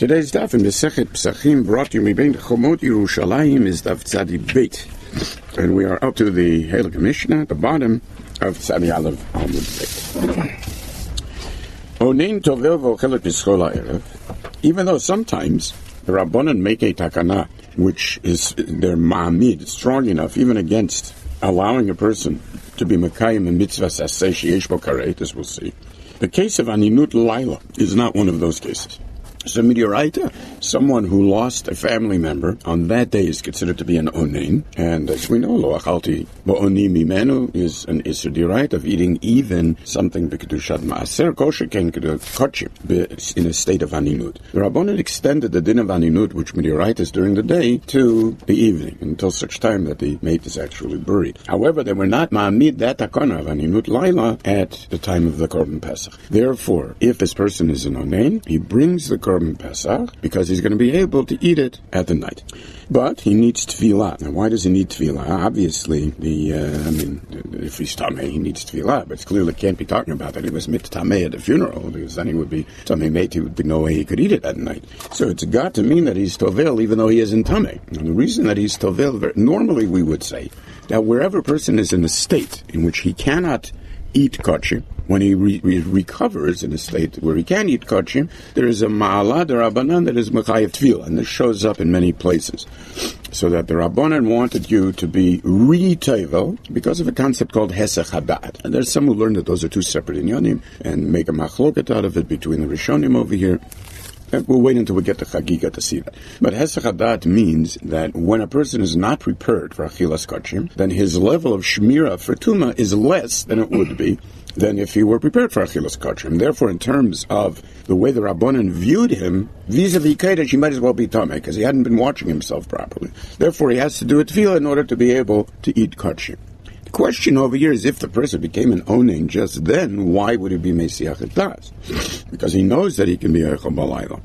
Today's daf in Mesechet Pesachim brought to you Mibein Chomot Yerushalayim is daf Tzadi Beit. And we are up to the Halakha Mishnah at the bottom of Tzadi Aleph Amud Beit. Onein Tovel V'Ochelet B'Schol HaErev. Even though sometimes the Rabbanan make a takana, which is their ma'amid, strong enough, even against allowing a person to be Mekayim in mitzvah saseh sheyesh bo karet, as we'll see. The case of Aninut Laila is not one of those cases. So Midioraita, someone who lost a family member on that day is considered to be an onein, and as we know, lo achalti bo'oni mimenu is an isur diraita of eating even something b'kedushat ma'aser kosher ken kochim in a state of aninut. The Rabbanan extended the din of aninut, which Midioraita is during the day, to the evening until such time that the mate is actually buried. However, they were not ma'amid that takana of aninut laila at the time of the Korban Pesach. Therefore, if this person is an onein, he brings the Korban Pesach because he's going to be able to eat it at the night. But he needs tefillah. Now, why does he need tefillah? Obviously, if he's tamei, he needs tefillah, but clearly can't be talking about that he was mit tamei at the funeral, because then he would be tamei mate, there would be no way he could eat it at night. So it's got to mean that he's tovel, even though he isn't tamei. And the reason that he's tovel, normally we would say that wherever a person is in a state in which he cannot eat kochim, when he recovers in a state where he can eat kochim, there is a ma'ala d'Rabbanan that is mechayev tefillah, and this shows up in many places. So that the Rabbanan wanted you to be re-tevel because of a concept called hesech hadat. And there's some who learn that those are two separate inyanim and make a machloket out of it between the Rishonim over here. We'll wait until we get to Chagiga to see that. But Hesech Hadat means that when a person is not prepared for Achilas Kochim, then his level of Shmira for Tuma is less than it would be than if he were prepared for Achilas Kochim. Therefore, in terms of the way the Rabbanan viewed him, vis-a-vis Kodesh, he might as well be Tameh, because he hadn't been watching himself properly. Therefore, he has to do a tefillah in order to be able to eat Kochim. The question over here is, if the person became an onein just then, why would he be Mesiach Das? Because he knows that he can be Eichel Balayla.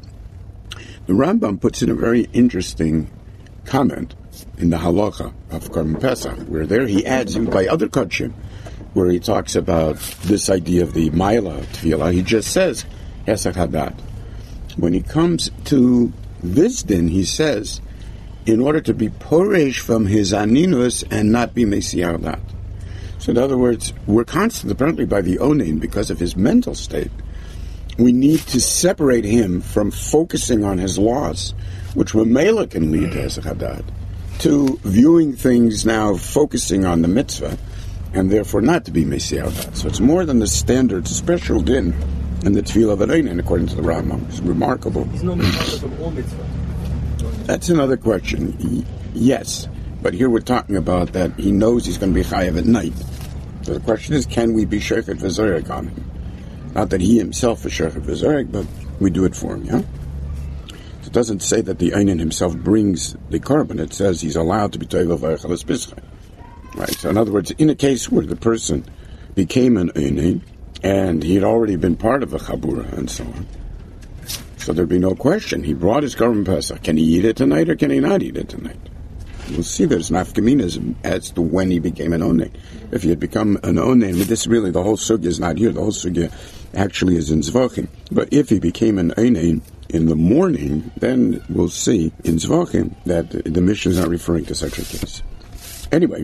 The Rambam puts in a very interesting comment in the halacha of Korban Pesach, where there he adds in by other Kochim, where he talks about this idea of the Maila Tefillah. He just says Hesech Hadat. When he comes to this din, he says, in order to be poresh from his aninus and not be Mesiach Dat. So in other words, we're constant apparently by the onein because of his mental state. We need to separate him from focusing on his loss, which Mamela can lead to Hesech Hadat, to viewing things now focusing on the mitzvah, and therefore not to be Mesiach Dat. So it's more than the standard special din in the Tefillah of Arein, according to the Rambam. It's remarkable. He's not Mesiach of all mitzvah. That's another question. Yes, but here we're talking about that he knows he's going to be chayav at night. So the question is, can we be shechet v'zorek on him? Not that he himself is shechet v'zorek, but we do it for him, yeah? So it doesn't say that the einin himself brings the korban. It says he's allowed to be tovel v'acheles pischa. Right, so in other words, in a case where the person became an einin, and he had already been part of a chabura and so on, so there'd be no question. He brought his Korban Pesach. Can he eat it tonight or can he not eat it tonight? We'll see there's nafkaminas as to when he became an onein. If he had become an onein, this really, the whole sugya is not here. The whole sugya actually is in Zvachim. But if he became an onein in the morning, then we'll see in Zvachim that the Mishnah is not referring to such a case. Anyway,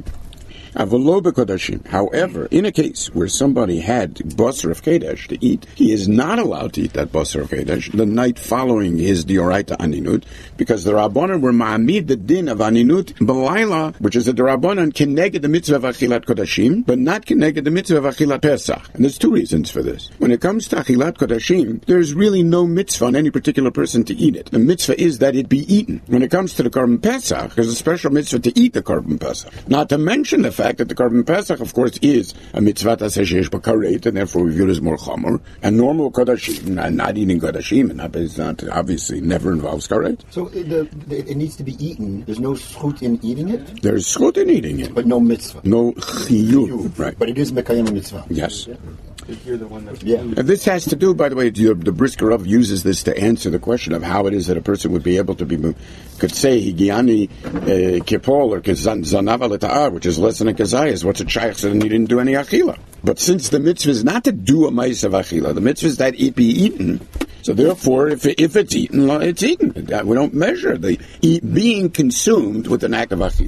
however, in a case where somebody had basar of Kedesh to eat, he is not allowed to eat that basar of Kedesh the night following his dioraita aninut, because the Rabbanan were ma'amid the din of aninut b'layla, which is the Rabbanan keneged the mitzvah of achilat kodashim, but not keneged the mitzvah of achilat pesach. And there's two reasons for this. When it comes to achilat kodashim, there's really no mitzvah on any particular person to eat it. The mitzvah is that it be eaten. When it comes to the Korban Pesach, there's a special mitzvah to eat the Korban Pesach. Not to mention the fact that the Korban Pesach, of course, is a mitzvah sheyesh bo karet, and therefore we view it as more chomer. And normal kodashim, not eating kodashim, and it's not obviously never involves karet. So it needs to be eaten. There's no schut in eating it. There's schut in eating it, but no mitzvah. No chiyuv, right? But it is mekayim mitzvah. Yes. Yeah. If you're the one that's And this has to do, by the way, the Brisker Rav uses this to answer the question of how it is that a person would be able to be, could say Higiani Kipol or Zanav L'Ta'ar, which is less than a Kazayas. What's a shaykh and he didn't do any achila? But since the mitzvah is not to do a ma'is of achila, the mitzvah is that it be eaten. So therefore, if it's eaten, it's eaten. We don't measure the being consumed with an act of achila.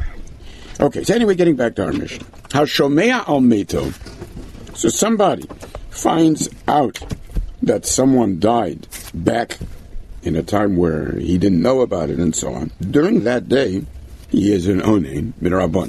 Okay, so anyway, getting back to our mission. Hashomea al meto. So somebody finds out that someone died back in a time where he didn't know about it and so on. During that day, he is an onen midrabban.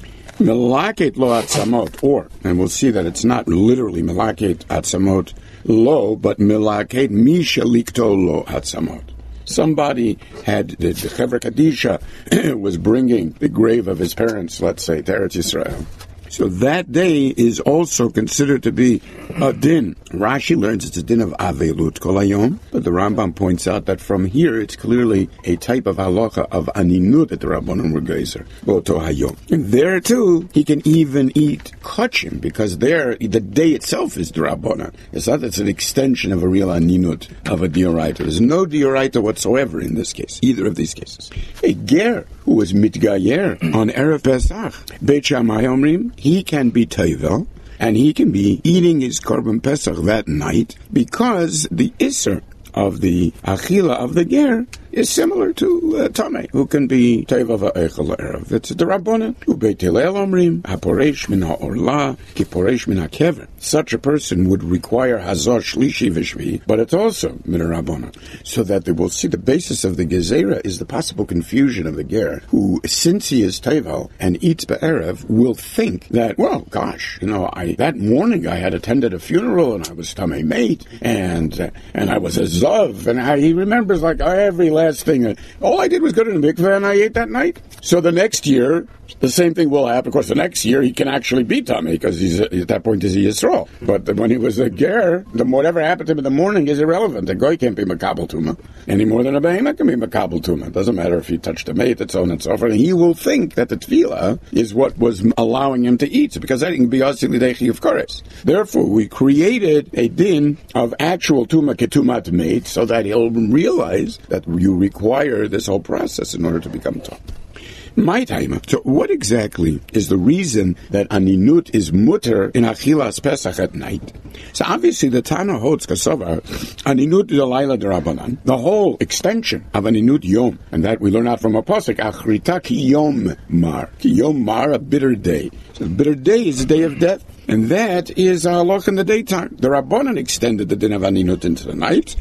Melaket lo atzamot, or, and we'll see that it's not literally melaket atzamot lo, but melaket misha likto lo atzamot. Somebody had, the Chevra Kadisha was bringing the grave of his parents, let's say, to Eretz Yisrael. So that day is also considered to be a din. Rashi learns it's a din of avelut kol hayom, but the Rambam points out that from here it's clearly a type of halacha of aninut that the Rabbanon were geyser, boto hayom. And there too, he can even eat kachim, because there, the day itself is the Rabbanon. It's not that it's an extension of a real aninut, of a dioraita. There's no dioraita whatsoever in this case, either of these cases. A ger who was mitgayer on Erev Pesach, Beit Shammai omrim, he can be tevel, and he can be eating his korban pesach that night, because the iser of the achila of the ger is similar to Tameh, who can be tevel va'echel erev. It's the Rabbanan, who Beit Hillel omrim, haporesh min ha'orla, kiporesh min ha'kever. Such a person would require hazor shlishi v'shvi, but it's also min Rabbanan. So that they will see the basis of the gezerah is the possible confusion of the ger, who, since he is tevel and eats be'erev, will think that, well, gosh, that morning I had attended a funeral and I was Tameh mate, and I was a zav, and he remembers like every last thing. All I did was go to the mikveh and I ate that night. So the next year, the same thing will happen. Of course, the next year he can actually be Tameh, because he's at that point he's a Yisrael. But when he was a ger, whatever happened to him in the morning is irrelevant. A goy can't be makabel tuma any more than a behemah can be makabel tuma. It doesn't matter if he touched a mate, and so on and so forth. And he will think that the tefillah is what was allowing him to eat, because that can be asili dechi of kores. Therefore, we created a din of actual tuma ketumat mate, so that he'll realize that you require this whole process in order to become Tameh. My time. So what exactly is the reason that aninut is mutter in achilas Pesach at night? So obviously the Tana holds kasovar aninut d'layla d'Rabbanan, the whole extension of aninut yom, and that we learn out from a pasuk achrita ki yom mar, a bitter day. So the bitter day is the day of death. And that is a halach in the daytime. The Rabbanan extended the din of aninut into the night.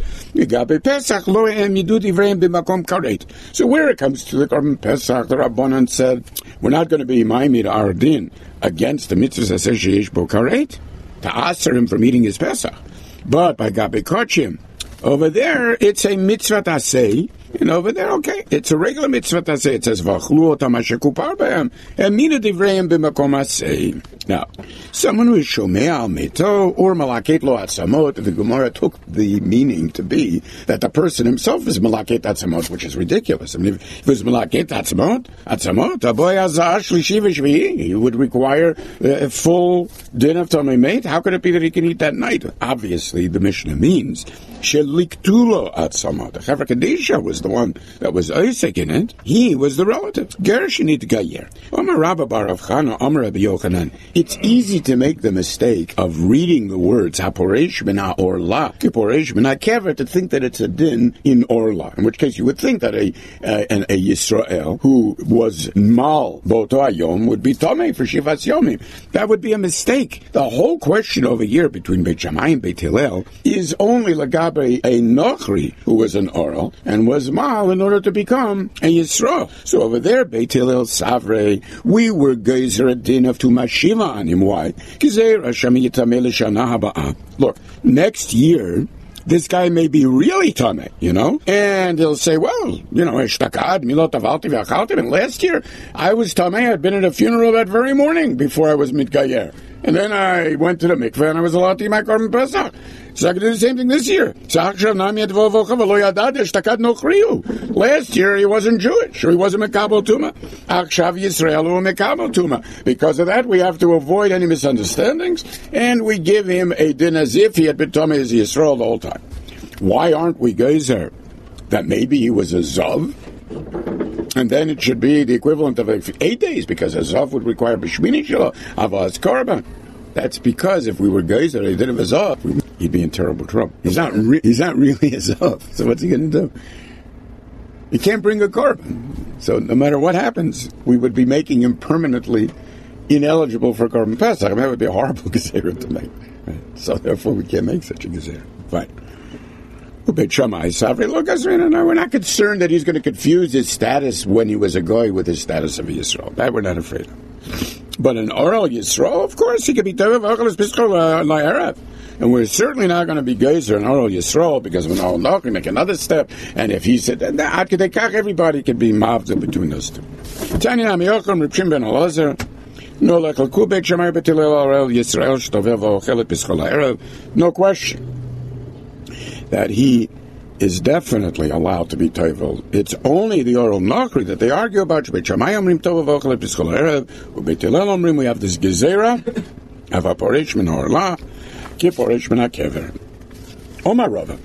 So where it comes to the Korban Pesach, the Rabbanan said, we're not going to be maimid our din against the mitzvahs that says sheyesh bo karet, to aser him from eating his Pesach. But by gabe kochim, over there, it's a mitzvah tasei, and over there, okay, it's a regular mitzvah tasei. It says, v'achlu otam asher kupar behem, emina divreim b'makom asei. Now, someone who is shomea al meto, or malaket lo atzamot, the Gemara took the meaning to be that the person himself is malaket atzamot, which is ridiculous. I mean, if it was malaket atzamot, aboy azah shlishi v'shvi, he would require a full din of Tameh mate. How could it be that he can eat that night? Obviously, the Mishnah means sheliktulo atzamot. The Chevra Kadisha was the one that was Isaac in it. He was the relative. Gershonit gayer. Amar Rabba bar Rav Chana, Amar Rabbi Yochanan. It's easy to make the mistake of reading the words haporesh min ha'orla, kiporesh min ha'kever, to think that it's a din in orla. In which case you would think that a Yisrael who was mal boto hayom would be tameh for shivas yomim. That would be a mistake. The whole question over here between Beit Shammai and Beit Hillel is only lagabe a nochri who was an oral and was mal in order to become a Yisrael. So over there, Beit Hillel savre, we were geyser a din of tumashiva on him. Why? Look, next year, this guy may be really Tameh, and he'll say, well, Eshtakad, Milot Avalti V'Achalti, and last year I was Tameh, I'd been at a funeral that very morning before I was Mitgayer. And then I went to the mikveh and I was allowed to eat my Korban Pesach. So I could do the same thing this year. Last year he wasn't Jewish, or he wasn't Mekabel Tuma. Akshav Yisrael Mekabel Tuma. Because of that, we have to avoid any misunderstandings, and we give him a din as if he had been Tameh as Yisrael the whole time. Why aren't we geyser that maybe he was a Zav? And then it should be the equivalent of 8 days, because a Zav would require B'Shmini Shelo, Avaz Korban. That's because if we were geyser, they did have a Zav. he'd be in terrible trouble. He's not really his Zav. So what's he going to do? He can't bring a korban. So no matter what happens, we would be making him permanently ineligible for korban pesach. I mean, that would be a horrible gezerah to make. Right? So therefore, we can't make such a gezerah. Fine. Beit Shammai Savri, look, we're not concerned that he's going to confuse his status when he was a goy with his status of Yisrael. That we're not afraid of. But an oral Yisrael, of course, he could be tevev achalas pischol la'erev. And we're certainly not going to be geyser an oral Yisrael because of an oral loch. We make another step. And if he said, everybody could be mavdil between those two. Tanya Amiyocham, Reb Shimon ben Elazar, no lechalku Beit Shammai b'tilel oral Yisrael shtovev achalas pischol la'erev. No question that he is definitely allowed to be tovel. It's only the oral nachri that they argue about. Beit Shammai omrim tovel v'ochel pischol erev, u'Beit Hillel omrim we have this gezerah, avaporesh min ha'orla, kiporesh min ha'kever. Omar Rava.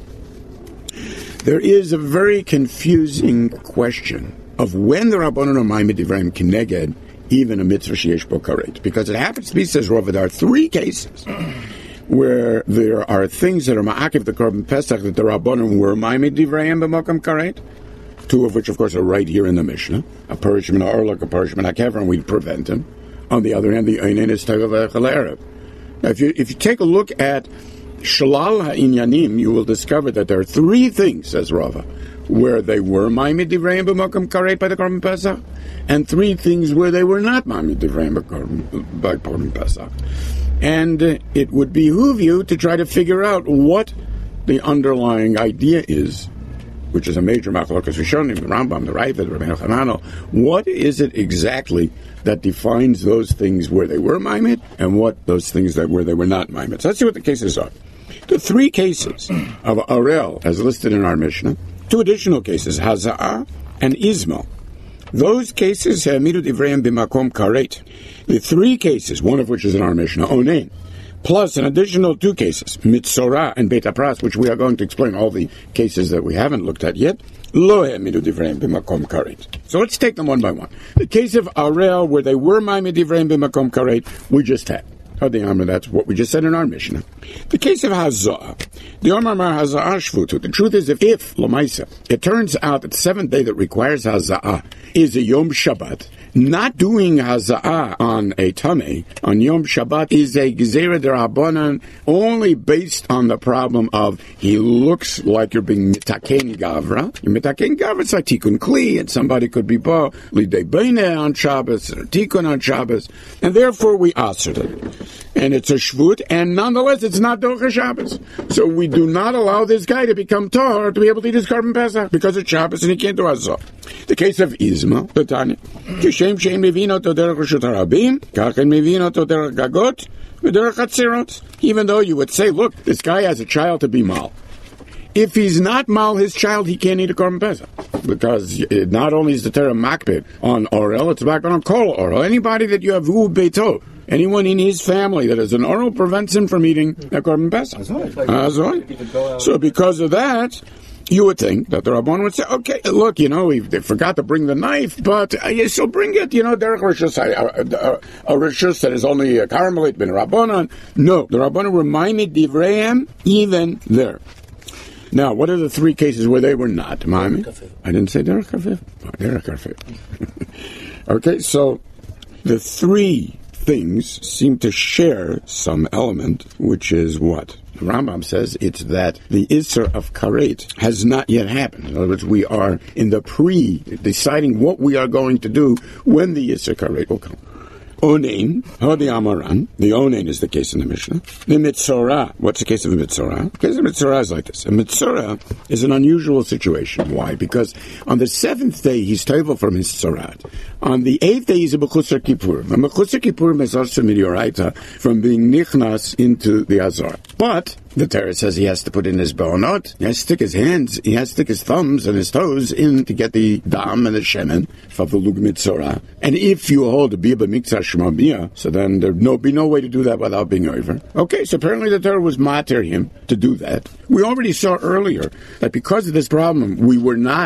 There is a very confusing question of when the Rabbanon are ma'amid divrayim kineged even a mitzvah sheyesh bo karet, because it happens to be, says Rava, there are three cases where there are things that are ma'akiv the korban pesach that the Rabbanim were ma'amid divrayim b'makam karet, two of which, of course, are right here in the Mishnah, a parish min ha'orla, a parish min ha'kever, and we'd prevent him. On the other hand, the einin is tevel echel erev. Now, if you take a look at Shalal ha'inyanim, you will discover that there are three things, says Rava, where they were ma'amid divrayim b'makam karet by the korban pesach, and three things where they were not ma'amid divrayim by korban pesach. And it would behoove you to try to figure out what the underlying idea is, which is a major machlokas rishonim, the Rambam, the Ravid, the Rabbeinu Hananel. What is it exactly that defines those things where they were ma'amid and what those things that where they were not ma'amid? So let's see what the cases are. The three cases of Arel, as listed in our Mishnah, two additional cases, Haza'ah and Izmo. Those cases, Ha'amidu divrayim b'makom karet. The three cases, one of which is in our Mishnah, Onein, plus an additional two cases, Mitzorah and Beit Apras, which we are going to explain all the cases that we haven't looked at yet, Lo ha'amidu divrayim b'makom karet. So let's take them one by one. The case of Arel, where they were ma'amid divrayim b'makom karet, we just had. That's what we just said in our Mishnah. The case of Haza'ah, the Omar Mar Haza'ah Shvutu. The truth is, if Lamaisa, it turns out that the seventh day that requires Haza'ah is a Yom Shabbat, not doing Haza'ah on a Tameh, on Yom Shabbat, is a Gezerah D'Rabbanan only based on the problem of he looks like you're being Mitaken Gavra. You're Mitaken Gavra, it's like Tikkun Kli, and somebody could be Bo, Lidei Beineh on Shabbos, or Tikkun on Shabbos, and therefore we answered it. And it's a shvut, and nonetheless, it's not Docha Shabbos. So we do not allow this guy to become Tor to be able to eat his korban pesach because it's Shabbos and he can't do Hazah. The case of Izma, the Tanya, Kishem she'en mevino to derech reshut harabim, kachen mevino to derech gagot, v'derech hatzirot. Even though you would say, look, this guy has a child to be mal. If he's not mal his child, he can't eat a korban pesach. Because not only is the Torah makbid on Orel, it's back on Kol Orel. Anybody that you have Hu Beito, anyone in his family that has an oral prevents him from eating a korban pesach. So because of that, you would think that the Rabban would say, okay, look, they forgot to bring the knife, but you still bring it, derech rishus, a rishus that is only a Carmelite ben Rabbanon. No, the Rabbanon were ma'amid divrayim even there. Now, what are the three cases where they were not ma'amid? I didn't say derech kafif. Derech kafif. Okay, so the three things seem to share some element, which is what? The Rambam says it's that the Isser of Karet has not yet happened. In other words, we are in the deciding what we are going to do when the Isser Karet will come. Onein, Hodi Amaran. The Onein is the case in the Mishnah. The Mitzorah. What's the case of the Mitzorah? The case of Mitzorah is like this. A Mitzorah is an unusual situation. Why? Because on the seventh day, he's tovel from his Tzorat. On the eighth day, he's a Mechusar Kippurim. A Mechusar Kippurim is also midioraita from being nichnas into the Azar. But the Torah says he has to put in his bonot, he has to stick his hands, he has to stick his thumbs and his toes in to get the dam and the shemen for the lug mitzorah. And if you hold a biba mikzah shmabiyah, so then there'd be no way to do that without being over. Okay, so apparently the Torah was mater him to do that. We already saw earlier that because of this problem, we were not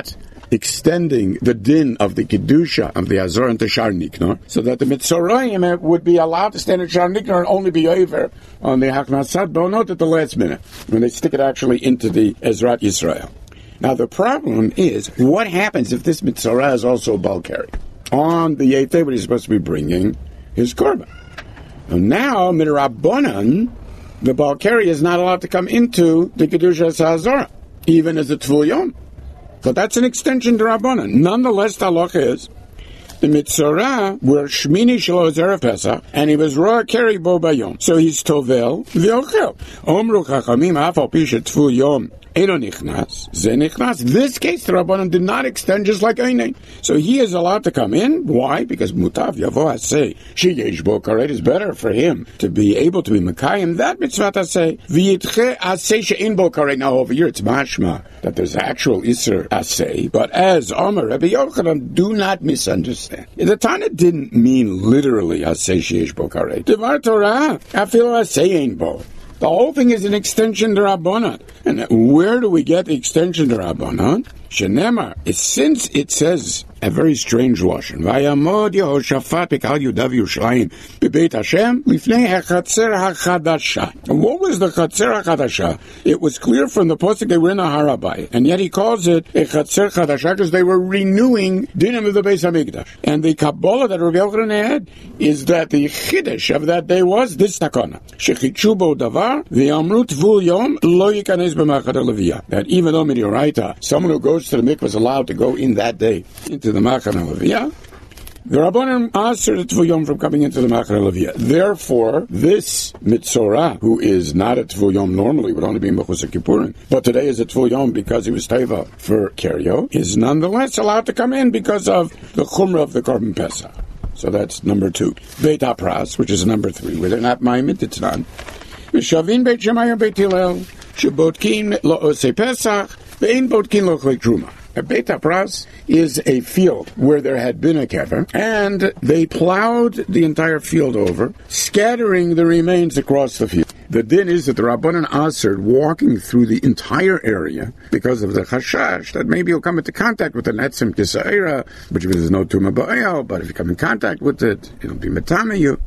extending the din of the Kedusha of the Azor into Shar Niknor, so that the Mitzorayim would be allowed to stand at Shar Niknor and only be over on the Haknasat Bonot at the last minute, when they stick it actually into the Ezrat Yisrael. Now the problem is, what happens if this Mitzorah is also a Balkari? On the 8th day, when he's supposed to be bringing his Korban. And now, Midrabbanan, the Balkari is not allowed to come into the Kedusha Sa'azorah, even as a Tvul Yom. So that's an extension to Rabbanan. Nonetheless, the halacha is the Mitzorah were Shmini Shelo Erev Pesach, and he was Roa Keri Bo Bayom. So he's Tovel V'Ochel. Omru Chachamim Afal Pisha Tvul Yom Eino Nichnas Ze Nichnas. This case, the Rabbanan did not extend just like Einay. So he is allowed to come in. Why? Because Mutav Yavo Hasei Sheyesh Bo Karet is better for him to be able to be Mekayim. That mitzvah Hasei V'Yitche Hasei She'in Bo Karet. Now over here it's mashma that there's actual Isser Hasei, but as Omer Rabbi Yochanan, do not misunderstand. The Tana didn't mean literally Hasei Sheyesh Bo Karet. Devar Torah Afil Hasei Ein Bo. The whole thing is an extension to Rabbanan. And where do we get the extension to Rabbanan? Shenemar, since it says a very strange lashon. Vayamod Yehoshaphat b'kal Yudav Yerushalayim b'Beit Hashem lifnei hachatzer hachadasha. And what was the chatzer hachadasha? It was clear from the pasuk they were in the Harabai, and yet he calls it a chatzer chadasha because they were renewing dinim of the Beis Hamikdash. And the Kabbalah that Rabbi Yochanan had is that the chiddush of that day was this takana: shechichu bo davar v'amru tvul yom lo yikanes b'machad leviyah. That even though midioraita, someone who goes to the mikvah is allowed to go in that day into the Machane Leviyah, the Rabbanan asked the Tvul Yom from coming into the Machane Leviyah. Therefore, this Mitzorah, who is not a Tvul Yom normally, would only be in Mechusar Kippurim, but today is a Tvul Yom because he was Teva for Kerio, is nonetheless allowed to come in because of the Chumrah of the Korban Pesach. So that's number 2. Beit HaPras, which is number 3, where they're not Maimit, it's none. Shavin Beit Shemaya Beit Hillel, Shebotkin Lo Osei Pesach, Ve'in Botkin Lo Chlei Truma. A Beit HaPras is a field where there had been a kever, and they plowed the entire field over, scattering the remains across the field. The din is that the Rabbanan answered walking through the entire area because of the chashash that maybe you'll come into contact with the netzim kisa'ira, which there's no tumah ba'ayal, but if you come in contact with it, it'll be metame you.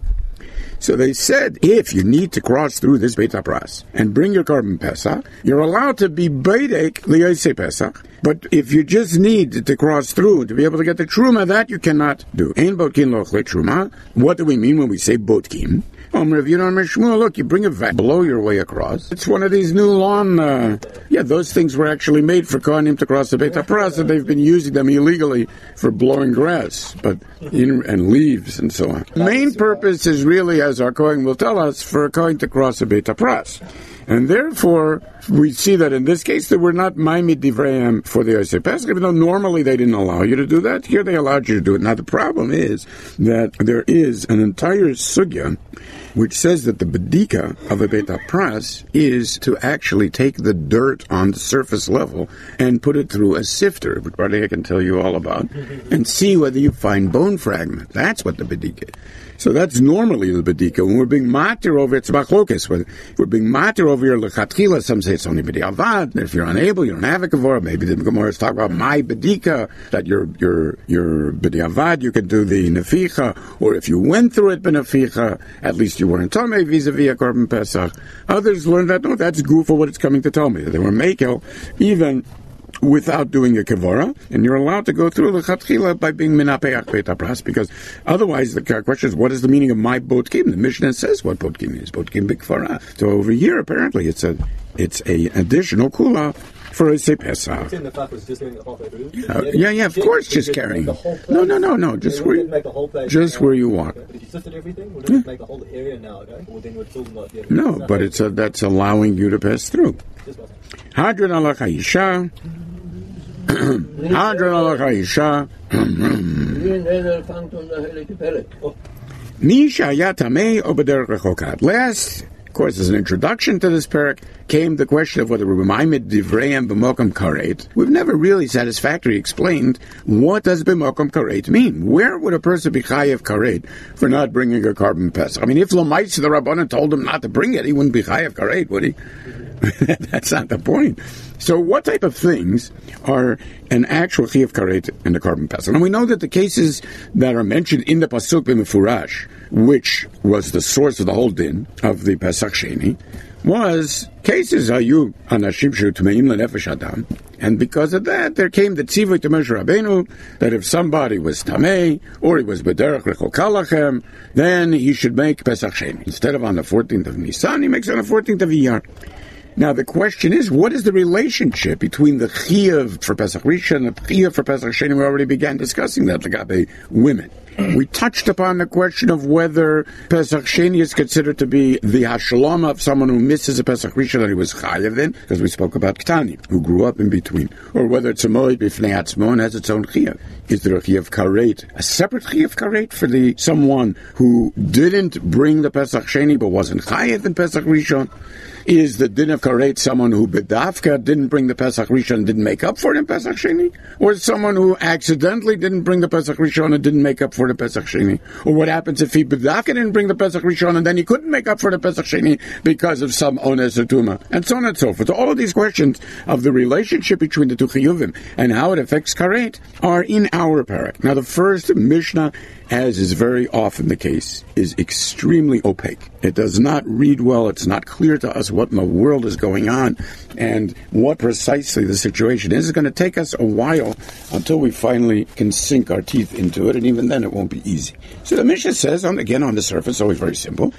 So they said, if you need to cross through this Beit HaPras and bring your Korban Pesach, you're allowed to be Beidek L'Yosei Pesach, but if you just need to cross through to be able to get the Truma, that you cannot do. Ein Botkin Lo Chlei Truma. What do we mean when we say Botkin? If you don't Shmuel, look, you bring a vat, blow your way across. It's one of these new lawn, those things were actually made for Kohanim to cross the Beit HaPras, and they've been using them illegally for blowing grass, and leaves and so on. The main purpose is really, as our Kohen will tell us, for a Kohen to cross the Beit HaPras. And therefore, we see that in this case, they were not Maimid Divrayim for the Yosef Pesach, even though normally they didn't allow you to do that. Here they allowed you to do it. Now the problem is that there is an entire sugya which says that the bedika of a Beit HaPras is to actually take the dirt on the surface level and put it through a sifter, which probably I can tell you all about, and see whether you find bone fragments. That's what the bedika is. So that's normally the bedika. When we're being matir over, it's machlokes. We're being matir over your lechatchila. Some say it's only b'diavad. If you're unable, you don't have a kavor. Maybe the Gemara is talking about my bedika, that your b'diavad, you can do the neficha, or if you went through it b'neficha, at least you weren't tomei vis-a-vis a korban pesach. Others learned that no, that's goof for what it's coming to tell me. They were makel even without doing a kavara, and you're allowed to go through the chatchila by being minapeach Beit HaPras, because otherwise the question is, what is the meaning of my botkim? The Mishnah says what botkim is. Botkim b'kfara. So over here, apparently, it's a additional kula for a Pesach. Of course, just carrying. No, just where you walk. But if you sifted everything, would it make the whole area now, okay? Well, then we're talking about the no, but that's allowing you to pass through. Hadron ala Chaisha. Hadron ala Chaisha. Nisha yatamei obeder rechokat. Last, of course, as an introduction to this parak, came the question of whether we Maimed Divrayim b'mokum karet. We've never really satisfactorily explained what does b'mokum karet mean. Where would a person be chayev karet for not bringing a korban pesach? I mean, if Lamaitz the Rabbanan told him not to bring it, he wouldn't be chayev karet, would he? That's not the point. So what type of things are an actual Chiyuv Karet and the Korban Pesach? And we know that the cases that are mentioned in the Pasuk in the Furash, which was the source of the whole din of the Pesach Sheni, was cases hayu anashim shu tmeim lenefesh adam, and because of that, there came the tzivui to Moshe Rabbeinu that if somebody was tamei or he was b'derech rechol kalachem, then he should make Pesach Sheni instead of on the 14th of Nisan. He makes it on the 14th of Iyar. Now the question is, what is the relationship between the Chiyuv for Pesach Rishon and the Chiyuv for Pesach Sheni? We already began discussing that, legabe women. We touched upon the question of whether Pesach Sheni is considered to be the hashalama of someone who misses a Pesach Rishon that he was chayav in, because we spoke about Ktani, who grew up in between, or whether it's a moed b'fnei atzmo and has its own chiyuv. Is there a chiyuv karet, a separate chiyuv karet for the someone who didn't bring the Pesach Sheni but wasn't chayav in Pesach Rishon? Is the din of karet someone who bedavka didn't bring the Pesach Rishon and didn't make up for it in Pesach Sheni? Or is someone who accidentally didn't bring the Pesach Rishon and didn't make up for the Pesach Sheni? Or what happens if he bedavka didn't bring the Pesach Rishon and then he couldn't make up for the Pesach Sheni because of some ones or tuma? And so on and so forth. So all of these questions of the relationship between the two chiyuvim and how it affects karet are in our parak. Now the first Mishnah, as is very often the case, is extremely opaque. It does not read well. It's not clear to us what in the world is going on and what precisely the situation is. It's going to take us a while until we finally can sink our teeth into it, and even then it won't be easy. So the Mishnah says, again on the surface, always very simple,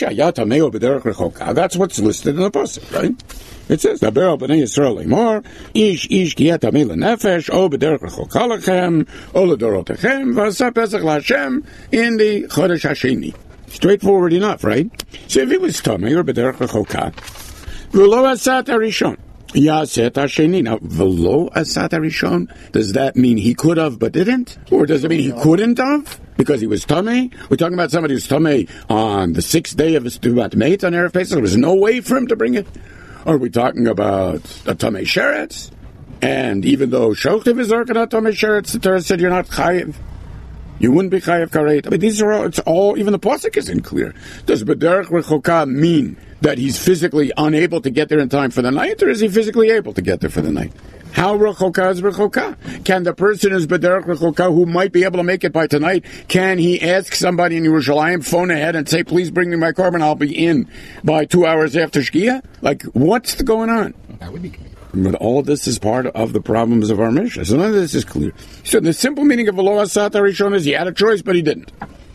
that's what's listed in the pasuk, right? It says, "Daber b'nei Yisrael lemor, ish ki yatamei lenefesh, o b'derech rechol kalachem, o ledorotechem, v'asa pesach l'Hashem in the chodesh hasheni." Straightforward enough, right? So if he was tamei or b'derech rechol kal, v'lo asat harishon, yaset hasheni. Now, v'lo asat harishon, does that mean he could have but didn't, or does it mean he couldn't have because he was tamei? We're talking about somebody who's tamei on the 6th day of his tuvat meit on erev Pesach. There was no way for him to bring it. Are we talking about a Tamei Sheretz? And even though Shochtiv is Arkanat Tamei Sheretz, the Torah said you're not Chayiv. You wouldn't be Chayiv Karet. I mean, these are all, it's all, even the Pasuk isn't clear. Does B'derech Rechoka mean that he's physically unable to get there in time for the night, or is he physically able to get there for the night? How rechoka is rechoka? Can the person who's b'derech rechoka who might be able to make it by tonight, can he ask somebody in Yerushalayim, phone ahead and say, please bring me my korban, I'll be in by 2 hours after Shkia? Like, what's going on? That would be clear. But all of this is part of the problems of our Mishnah. So none of this is clear. So the simple meaning of V'lo asat harishon is he had a choice, but he didn't.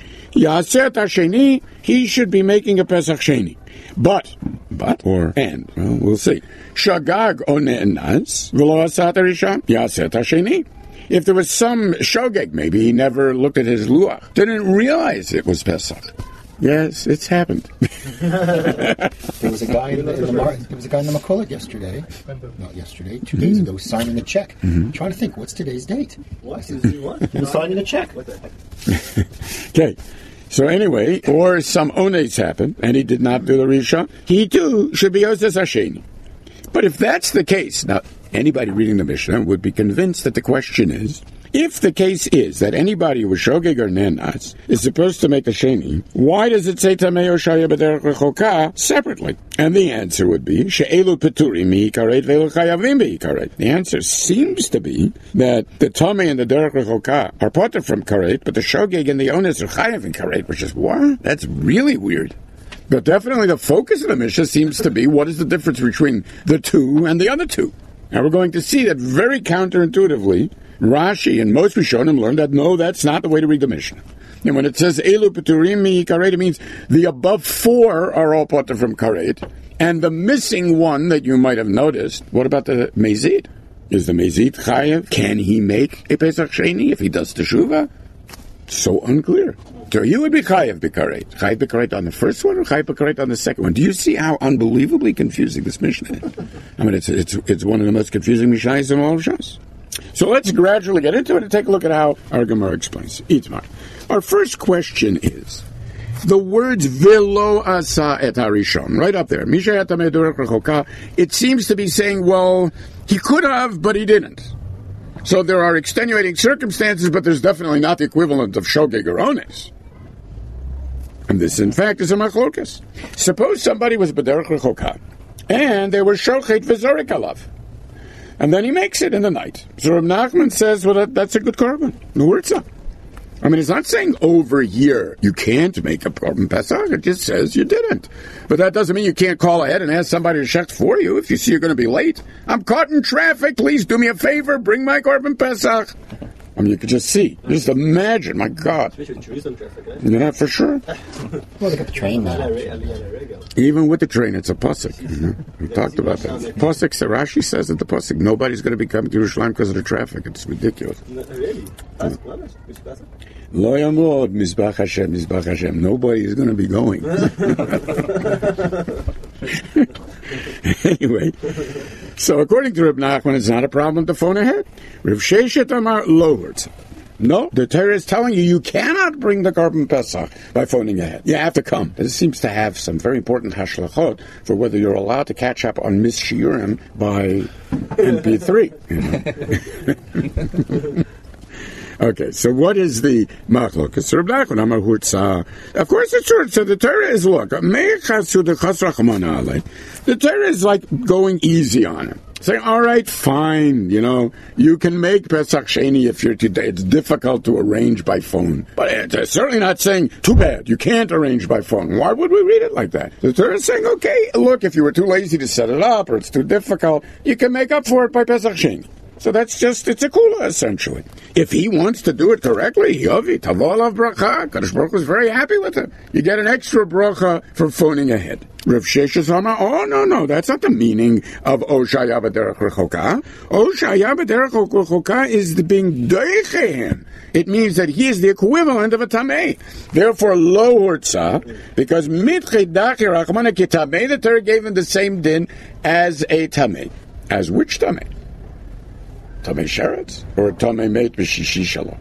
Yaset hasheni, he should be making a Pesach Sheni. But, or, and, well, we'll see. Shagag one'enas, v'lo asat harishon, yaset hasheni. If there was some shogeg, maybe he never looked at his luach, didn't realize it was Pesach. Yes, it's happened. There was a guy in the Makolet yesterday. Not yesterday, 2 days ago, signing a check. I'm trying to think, what's today's date? What? He was signing a check. What the heck? Okay. So anyway, or some ones happened, and he did not do the Rishon, he too should be Yosef Hasheni. But if that's the case, now anybody reading the Mishnah would be convinced that the question is, if the case is that anybody who was Shogeg or Nenas is supposed to make a Sheni, why does it say Tamei or Shaya B'derech Rechoka separately? And the answer would be, She'elu Peturim Mi'ikaret Ve'elu Chayavim Be'ikaret. The answer seems to be that the Tamei and the Derech Rechoka are parted from Karet, but the Shogeg and the Ones are Chayav in Karet, which is, what? That's really weird. But definitely the focus of the Mishnah seems to be, what is the difference between the two and the other two? Now we're going to see that very counterintuitively, Rashi and most Rishonim learned that no, that's not the way to read the Mishnah. And when it says Elu Peturim Mi Karet, it means the above 4 are all potter from Karet, and the missing one that you might have noticed. What about the Mezid? Is the Mezid Chayev? Can he make a Pesach Sheni if he does Teshuvah? So unclear. So you would be Chayev B'Karet. Chayev B'Karet on the first one or Chayev B'Karet on the second one? Do you see how unbelievably confusing this Mishnah is? I mean, it's one of the most confusing Mishnahs in all of Shas. So let's gradually get into it and take a look at how our Gemara explains Itmar. Our first question is the words V'lo asa et harishon, right up there. Mishayat Tamei Derech Rechoka. It seems to be saying, well, he could have, but he didn't. So there are extenuating circumstances, but there's definitely not the equivalent of Shogeg or Ones. And this, in fact, is a machlokas. Suppose somebody was B'derech Rechoka, and they were Shochet V'zorik alav. And then he makes it in the night. So Reb Nachman says, well, that's a good korban. No words up. I mean, it's not saying over here you can't make a korban Pesach. It just says you didn't. But that doesn't mean you can't call ahead and ask somebody to shecht for you if you see you're going to be late. I'm caught in traffic. Please do me a favor. Bring my korban Pesach. I mean, you could just see. Just imagine. My God. Especially in Jerusalem traffic, eh? Yeah, for sure. Well, they got the train now. Even with the train, it's a pasuk. You know? We talked about that. Pasuk, Rashi says that the pasuk, nobody's going to be coming to Yerushalayim because of the traffic. It's ridiculous. Really? Lo yamod, Mizbach Hashem, Mizbach Hashem. Nobody is going to be going. Anyway, so according to Reb Nachman, it's not a problem to phone ahead. Rav Sheshet Amar lowered. No, the Torah is telling you cannot bring the korban Pesach by phoning ahead. You have to come. This seems to have some very important hashlachot for whether you're allowed to catch up on Miss Shiurim by MP3. You know? Okay, so what is the machlok? Of course it's true. So the Torah is, look, the Torah is like going easy on him. Saying, all right, fine, you know, you can make Pesach Sheni if you're today. It's difficult to arrange by phone. But it's certainly not saying, too bad, you can't arrange by phone. Why would we read it like that? The Torah is saying, okay, look, if you were too lazy to set it up or it's too difficult, you can make up for it by Pesach Sheni. So that's just, it's a kula, essentially. If he wants to do it correctly, Yovi, Tavo alav bracha, Kadosh Baruch Hu is very happy with him. You get an extra bracha for phoning ahead. Rav Sheshes Amar, oh, no, that's not the meaning of Oshaya b'derech rechoka. Oshaya b'derech rechoka is the being doichehem. It means that he is the equivalent of a tamei. Therefore, lo hurtza, because mitchei dachi rachmana ki tamei, the Torah gave him the same din as a tamei. As which tamei? Tamei sheretz or tamei meit b'shishi shalom?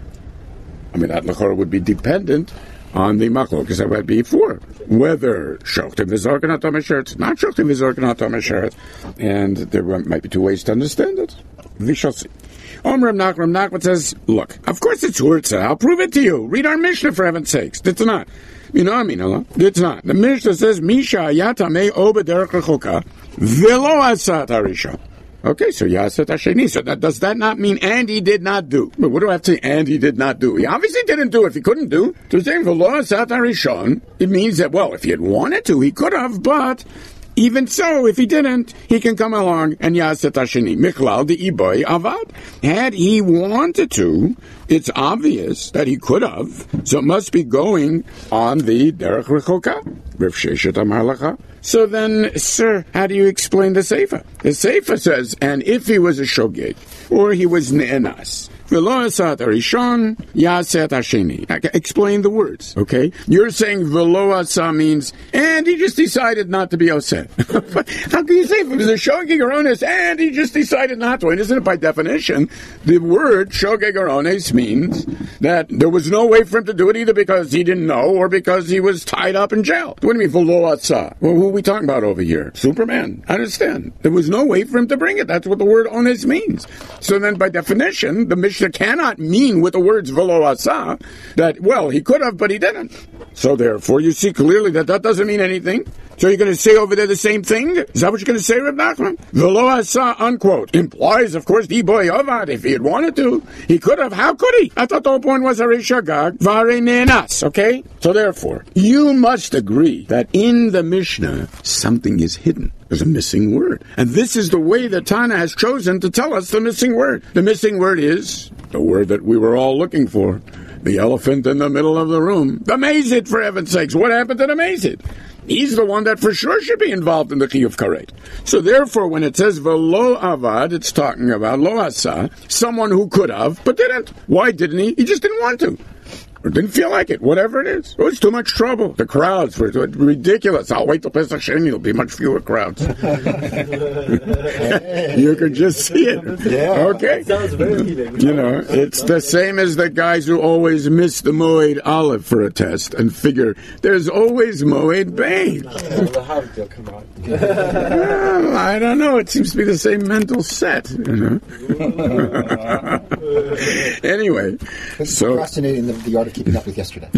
I mean, that lechora would be dependent on the machlok, because that would be before. Whether shoktim v'zorken at tamei sheretz, not shoktim v'zorken at tamei sheretz, and there might be two ways to understand it. We shall see. Rav Nachman says, look, of course it's hurtza. I'll prove it to you. Read our Mishnah for heaven's sakes. It's not. You know what I mean, Allah? It's not. The Mishnah says, Misha yatamei o b'derech rechoka v'lo asat harishon. Okay, so Yaset Hasheni. So does that not mean and he did not do? But what do I have to say? And he did not do. He obviously didn't do if he couldn't do. To say V'lo Asat Harishon, it means that, well, if he had wanted to, he could have, but even so, if he didn't, he can come along and Yaset Hasheni. Michlal the Iboy Avad. Had he wanted to, it's obvious that he could have. So it must be going on the Derech Rechoka. Rav Sheshet Amar Lacha. So then, sir, how do you explain the Seifa? The Seifa says, and if he was a shogeg, or he was ne'enas, v'lo asat harishon, yaset hasheni. Explain the words, okay? You're saying v'lo asa means, and he just decided not to be oseh. How can you say if it was a shogeg or ones, and he just decided not to? And isn't it by definition, the word shogeg or ones means that there was no way for him to do it either because he didn't know or because he was tied up in jail. What do you mean, v'lo asa? Well, who are we talking about over here? Superman. I understand. There was no way for him to bring it. That's what the word ones means. So then, by definition, the Mishnah cannot mean with the words v'lo asa that, well, he could have, but he didn't. So therefore, you see clearly that doesn't mean anything. So you're going to say over there the same thing? Is that what you're going to say, Reb Nachman? V'lo asa, unquote, implies, of course, Iboy Avad. If he had wanted to, he could have. How could he? I thought the whole point was Harei Shagag, V'harei Ne'enas, okay? So therefore, you must agree that in the Mishnah, something is hidden. There's a missing word. And this is the way that Tana has chosen to tell us the missing word. The missing word is the word that we were all looking for. The elephant in the middle of the room. The Mazid, for heaven's sakes. What happened to the Mazid? He's the one that for sure should be involved in the Chiyuv Karet. So therefore, when it says V'lo Avad, it's talking about Lo Asa, someone who could have, but didn't. Why didn't he? He just didn't want to. Or didn't feel like it, whatever it is. It was too much trouble. The crowds were ridiculous. I'll wait till Pesach Sheni, there'll be much fewer crowds. You could just see it. Yeah. Okay? Sounds very appealing. You know, it's the same as the guys who always miss the Moed Aleph for a test and figure there's always Moed Bein. Well, I don't know. It seems to be the same mental set, you know. Anyway, so procrastinating the article started keeping up with yesterday.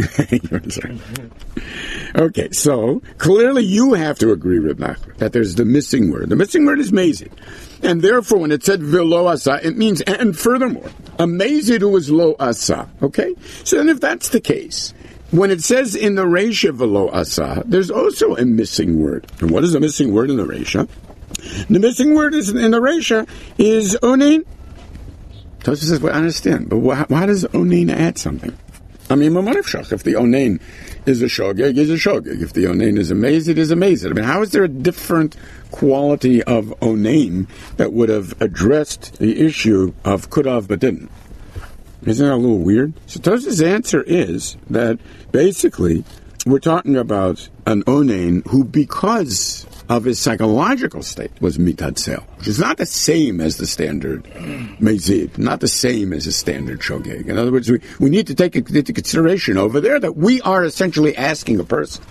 Okay, so clearly you have to agree, Reb Nachman, that there's the missing word. The missing word is mazid. And therefore, when it said velo asa, it means, and furthermore, a mazid who is lo asa. Okay? So then if that's the case, when it says in the Reisha velo asa, there's also a missing word. And what is the missing word in the Reisha? The missing word is in the Reisha is onein. Tosfos says, well, I understand, but why does onein add something? I mean, if the onein is a shogeg, is a shogeg. If the onein is a mazid, is a mazid. I mean, how is there a different quality of onein that would have addressed the issue of kudav but didn't? Isn't that a little weird? So Tosfos' answer is that basically we're talking about an onein who, because of his psychological state, was mitatzel, which is not the same as the standard mezid, not the same as the standard shogeg. In other words, we need to take into consideration over there that we are essentially asking a person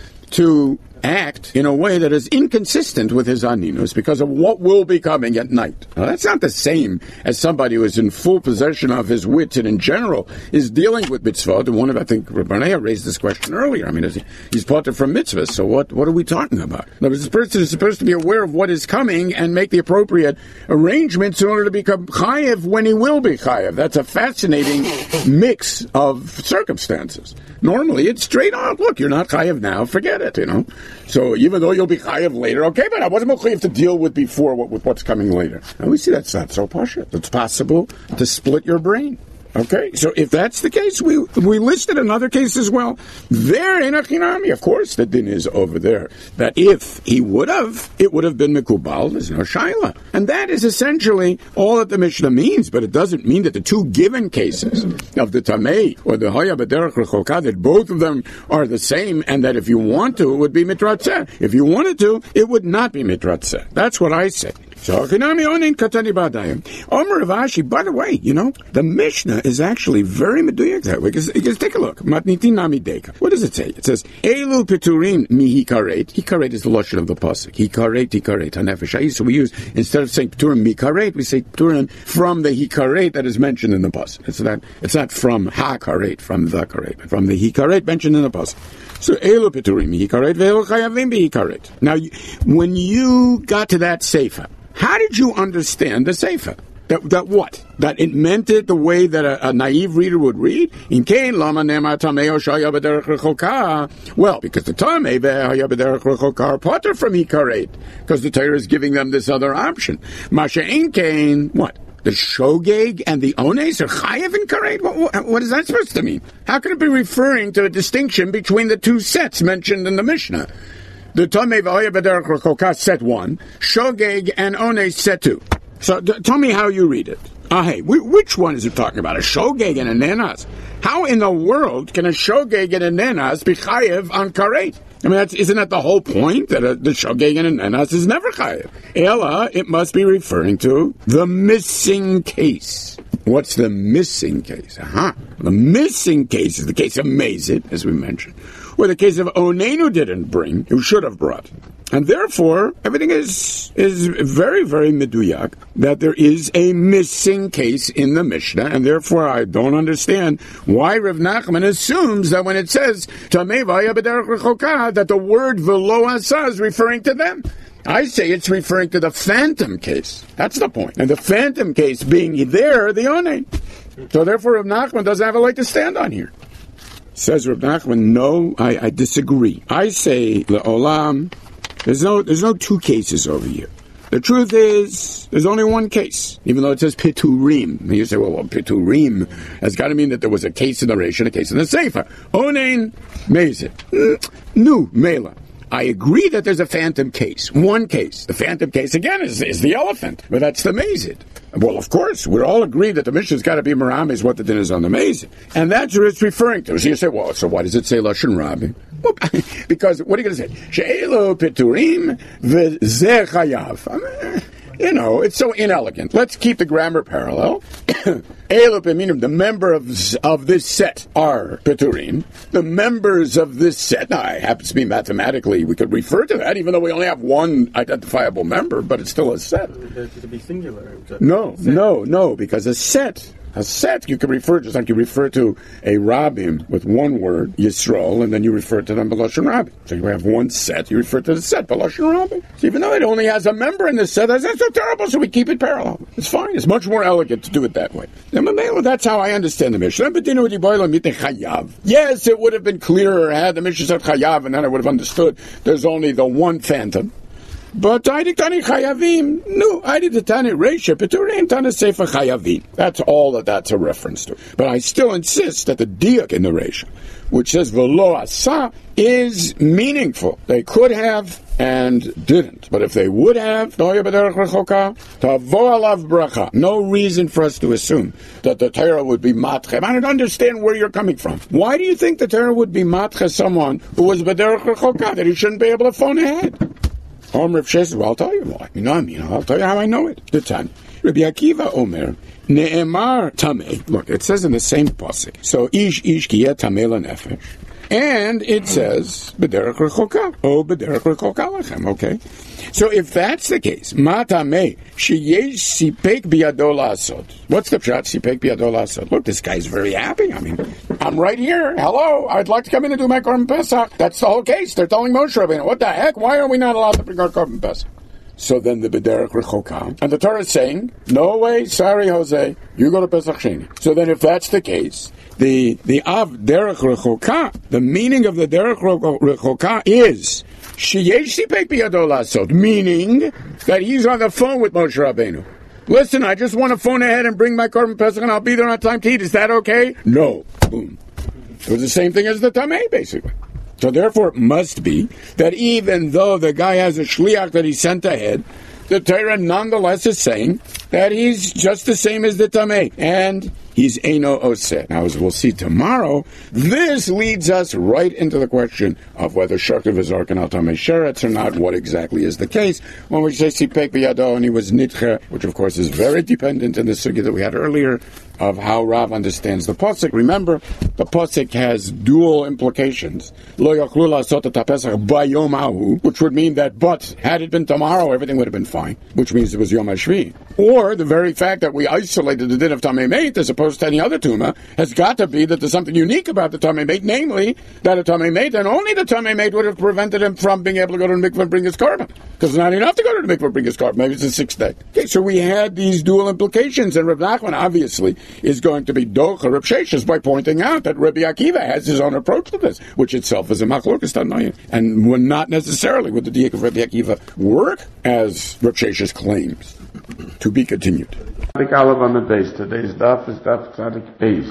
to act in a way that is inconsistent with his aninus because of what will be coming at night. Now, that's not the same as somebody who is in full possession of his wits and in general is dealing with mitzvot. And I think Rabbanea raised this question earlier. I mean, he's parted from mitzvahs, so what are we talking about? Now, this person is supposed to be aware of what is coming and make the appropriate arrangements in order to become chayev when he will be chayev. That's a fascinating mix of circumstances. Normally, it's straight on. Look, you're not chayev now, forget it, So even though you'll be chayav later, okay, but I wasn't chayav to deal with before with what's coming later. And we see that's not so pashut. It's possible to split your brain. Okay, so if that's the case, we listed another case as well. There in Achinami, of course, the din is over there. That if he would have, it would have been Mekubal, there's no Shaila. And that is essentially all that the Mishnah means, but it doesn't mean that the two given cases of the Tamei or the Haya B'derech Rechoka, that both of them are the same, and that if you want to, it would be Mitratzeh. If you wanted to, it would not be Mitratzeh. That's what I say. So, Achinami onin katani b'adayim. Omer Rav Ashi, by the way, the Mishnah is actually very meduyak that way. Because take a look. Matnitin nami deka. What does it say? It says, Elu piturim mi hikaret. Hikaret is the lashon of the pasuk. Hikaret, hanefesh. So we use, instead of saying piturim mi hikaret, we say piturim from the hikaret that is mentioned in the pasuk. It's not from ha-karet, from the karet, but from the hikaret mentioned in the pasuk. So, Elu piturim mi hikaret, ve'elu chayavim bi hikaret. Now, when you got to that sefer, how did you understand the Sefer? That what? That it meant it the way that a naive reader would read? Well, because the Tamei ve'haya b'derech rechoka are potter from hikaret, because the Torah is giving them this other option. Masha ein kain, what? The shogeg and the ones are chayev in karet? What is that supposed to mean? How can it be referring to a distinction between the two sets mentioned in the Mishnah? The Tamei v'haya b'derech rechoka set 1, shogeg and ones set 2. So tell me how you read it. Hey, which one is it talking about? A shogeg and a nenas? How in the world can a shogeg and a nenas be chayev on karet? I mean, isn't that the whole point? That the shogeg and a nenas is never chayev. Ela, it must be referring to the missing case. What's the missing case? The missing case is the case of Mazid, as we mentioned, or the case of Onein who didn't bring, who should have brought. And therefore, everything is very, very meduyak, that there is a missing case in the Mishnah, and therefore I don't understand why Rav Nachman assumes that when it says, Tamei v'haya b'derech rechoka, that the word v'lo asa is referring to them. I say it's referring to the phantom case. That's the point. And the phantom case being there, the onein. So therefore Rav Nachman doesn't have a leg to stand on here. Says Rav Nachman, no, I disagree. I say, le'olam, there's no two cases over here. The truth is, there's only one case, even though it says piturim. And you say, well, piturim has got to mean that there was a case in the Reish and a case in the Sefer. Onein, mezid. Nu, mela. I agree that there's a phantom case. One case. The phantom case, again, is the elephant. But that's the mazid. Well, of course, we're all agreed that the Mishnah's got to be Meramis, what the din is on the mazid. And that's what it's referring to. So you say, well, so why does it say Lashon Rabbi? Well, because, what are you going to say? She'elo piturim v'zeh chayav. It's so inelegant. Let's keep the grammar parallel. The member of this set are Peturim. The members of this set, now it happens to be mathematically, we could refer to that, even though we only have one identifiable member, but it's still a set. To be singular. No, because a set A set you can refer, just like you refer to a rabbim with one word, Yisrael, and then you refer to them B'Lashon Rabbi. So you have one set, you refer to the set B'Lashon Rabbi. So even though it only has a member in the set, that's so terrible, so we keep it parallel. It's fine. It's much more elegant to do it that way. That's how I understand the Mishnah. Yes, it would have been clearer had the Mishnah said Chayav, and then I would have understood there's only the one phantom. But I did Tani Chayavim. No, I did the Tani Reisha, Peturim Tani Sefer Chayavim. That's all that's a reference to. But I still insist that the diak in the Reisha, which says V'lo Asa, is meaningful. They could have and didn't. But if they would have, no reason for us to assume that the Torah would be matche. I don't understand where you're coming from. Why do you think the Torah would be matche someone who was b'derech rechoka, that he shouldn't be able to phone ahead? Rav Sheshes, well, I'll tell you why. I'll tell you how I know it. The Tan. Rabbi Akiva Omer, Ne'emar Tameh. Look, it says in the same pasuk. So, Ish Kiyeh Tameh L'Nefesh. And it says, B'derech Rechoka. Oh, B'derech Rechoka Lechem. Okay? So if that's the case, Matameh, Sheyesh Sipek Biyado La'asod. What's the pshat Sipek Biyado La'asod? Look, this guy's very happy. I mean, I'm right here. Hello, I'd like to come in and do my Korban Pesach. That's the whole case. They're telling Moshe Rabbeinu, what the heck? Why are we not allowed to bring our Korban Pesach? So then the B'derech Rechoka. And the Torah is saying, no way, sorry, Jose, you go to Pesach Sheni. So then if that's the case, the Av Derech Rechoka, the meaning of the Derech Rechoka is Sheyesh Sipek Biyado La'asod, meaning that he's on the phone with Moshe Rabbeinu. Listen, I just want to phone ahead and bring my Korban Pesach and I'll be there on time to eat. Is that okay? No. Boom. It was the same thing as the Tameh, basically. So therefore it must be that even though the guy has a shliach that he sent ahead, the Torah nonetheless is saying that he's just the same as the Tameh. And he's Eino Oseh. Now, as we'll see tomorrow, this leads us right into the question of whether Shaktiv is Arkan Tameh Sheretz or not, what exactly is the case. When we say Sipek Biyado and he was Nitche, which of course is very dependent in the sugya that we had earlier, of how Rav understands the Pasuk. Remember, the Pasuk has dual implications. Lo yachlu la'asot et ha'pesach bayom hahu, which would mean that, but, had it been tomorrow, everything would have been fine, which means it was Yom HaShvi. Or, the very fact that we isolated the din of Tamei Meit as opposed to any other Tumah, has got to be that there's something unique about the Tamei Meit, namely, that a Tamei Meit, and only the Tamei Meit would have prevented him from being able to go to the mikveh and bring his korban. Because it's not enough to go to the mikveh and bring his korban. Maybe it's the sixth day. Okay, so we had these dual implications, and Rav Nachman, obviously, is going to be Docha Rav Sheshes by pointing out that Rabbi Akiva has his own approach to this, which itself is a machlokas tanoim, and would not necessarily would the diak of Rabbi Akiva work as Rav Sheshes claims. To be continued. Today's daf is daf tzadik beis.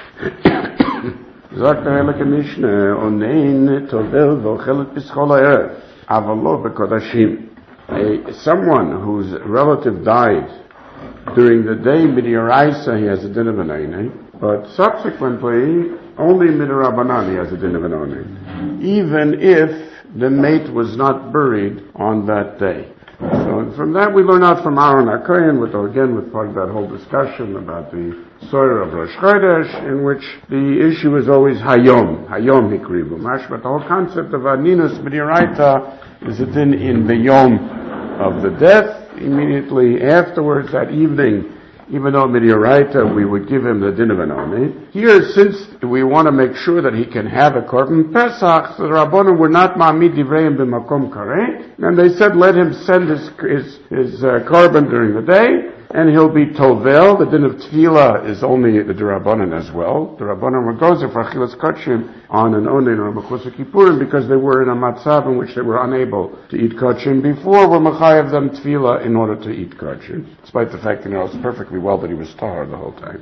Sagt der Heilige Mishnah, onein tovel v'ochelet b'schol ha'erev, aval lo b'kodashim. Someone whose relative died during the day, midiraisa, he has a din of an oinen, but subsequently, only midirabanan, he has a din of an oinen, even if the mate was not buried on that day. So from that we learn out from Aaron HaKohen, with part of that whole discussion about the Soyer of Rosh Chodesh, in which the issue is always Hayom Hikribu. But the whole concept of Aninus Midiraita is a din in the Yom of the death. Immediately afterwards, that evening, even though Midiraita, we would give him the din of an omen. Here, since we want to make sure that he can have a korban Pesach, the Rabbanim were not ma'amid divreim b'makom kareh, and they said let him send his korban during the day, and he'll be tovel. The din of tefillah is only the Rabbanim as well. The Rabbanim were gozer for achilas kachim on an onen or a mechusah kippurim because they were in a matzav in which they were unable to eat kachim before. We're mechayev them tefillah in order to eat kachim, despite the fact that he knows perfectly well that he was tahar the whole time.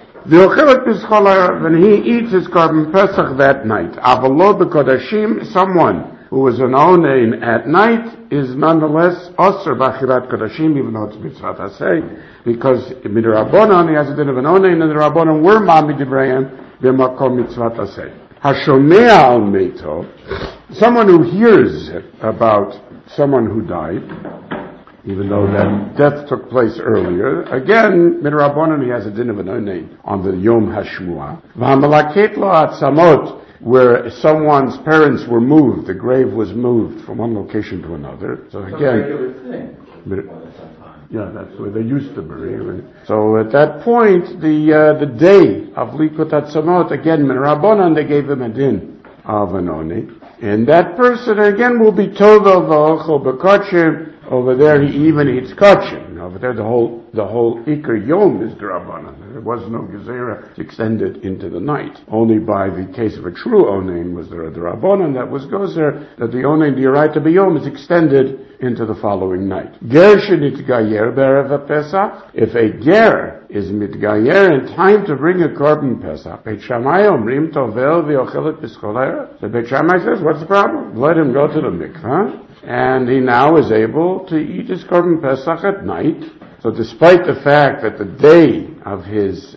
When he eats his korban pesach that night, avalo b'kodashim, someone who was an onein at night is nonetheless osir b'achirat kodashim, even though it's mitzvah asay, because midrabanan he has a din of an onein, and the rabbanan were ma'amid divrayim b'makom mitzvah asay. Hashomea al meito, someone who hears about someone who died, even though that death took place earlier. Again, midrabanan he has a din of an onein on the Yom Hashmua. V'hamalaket lo atzamot, where someone's parents were moved, the grave was moved from one location to another. So again, Yeah, that's where they used to bury. So at that point, the day of Likut Atzamot, again, min Rabbanan, they gave him a din of an oni. And that person, again, will be tovel v'ochel b'kotchim. Over there, he even eats kotchim. Over there, the whole Iker Yom is D'Rabbanan. There was no Gezerah. It's extended into the night. Only by the case of a true Onein was there a D'Rabbanan that was Gozer, that the Onein D'Oraita B'Yom is extended into the following night. Ger shenitgayer b'erev Pesach. If a ger is mitgayer in time to bring a korban Pesach, Beit Shammai omrim tovel v'ochelet b'schol. So Beit Shammai says, what's the problem? Let him go to the mikvah. And he now is able to eat his korban Pesach at night. So despite the fact that the day of his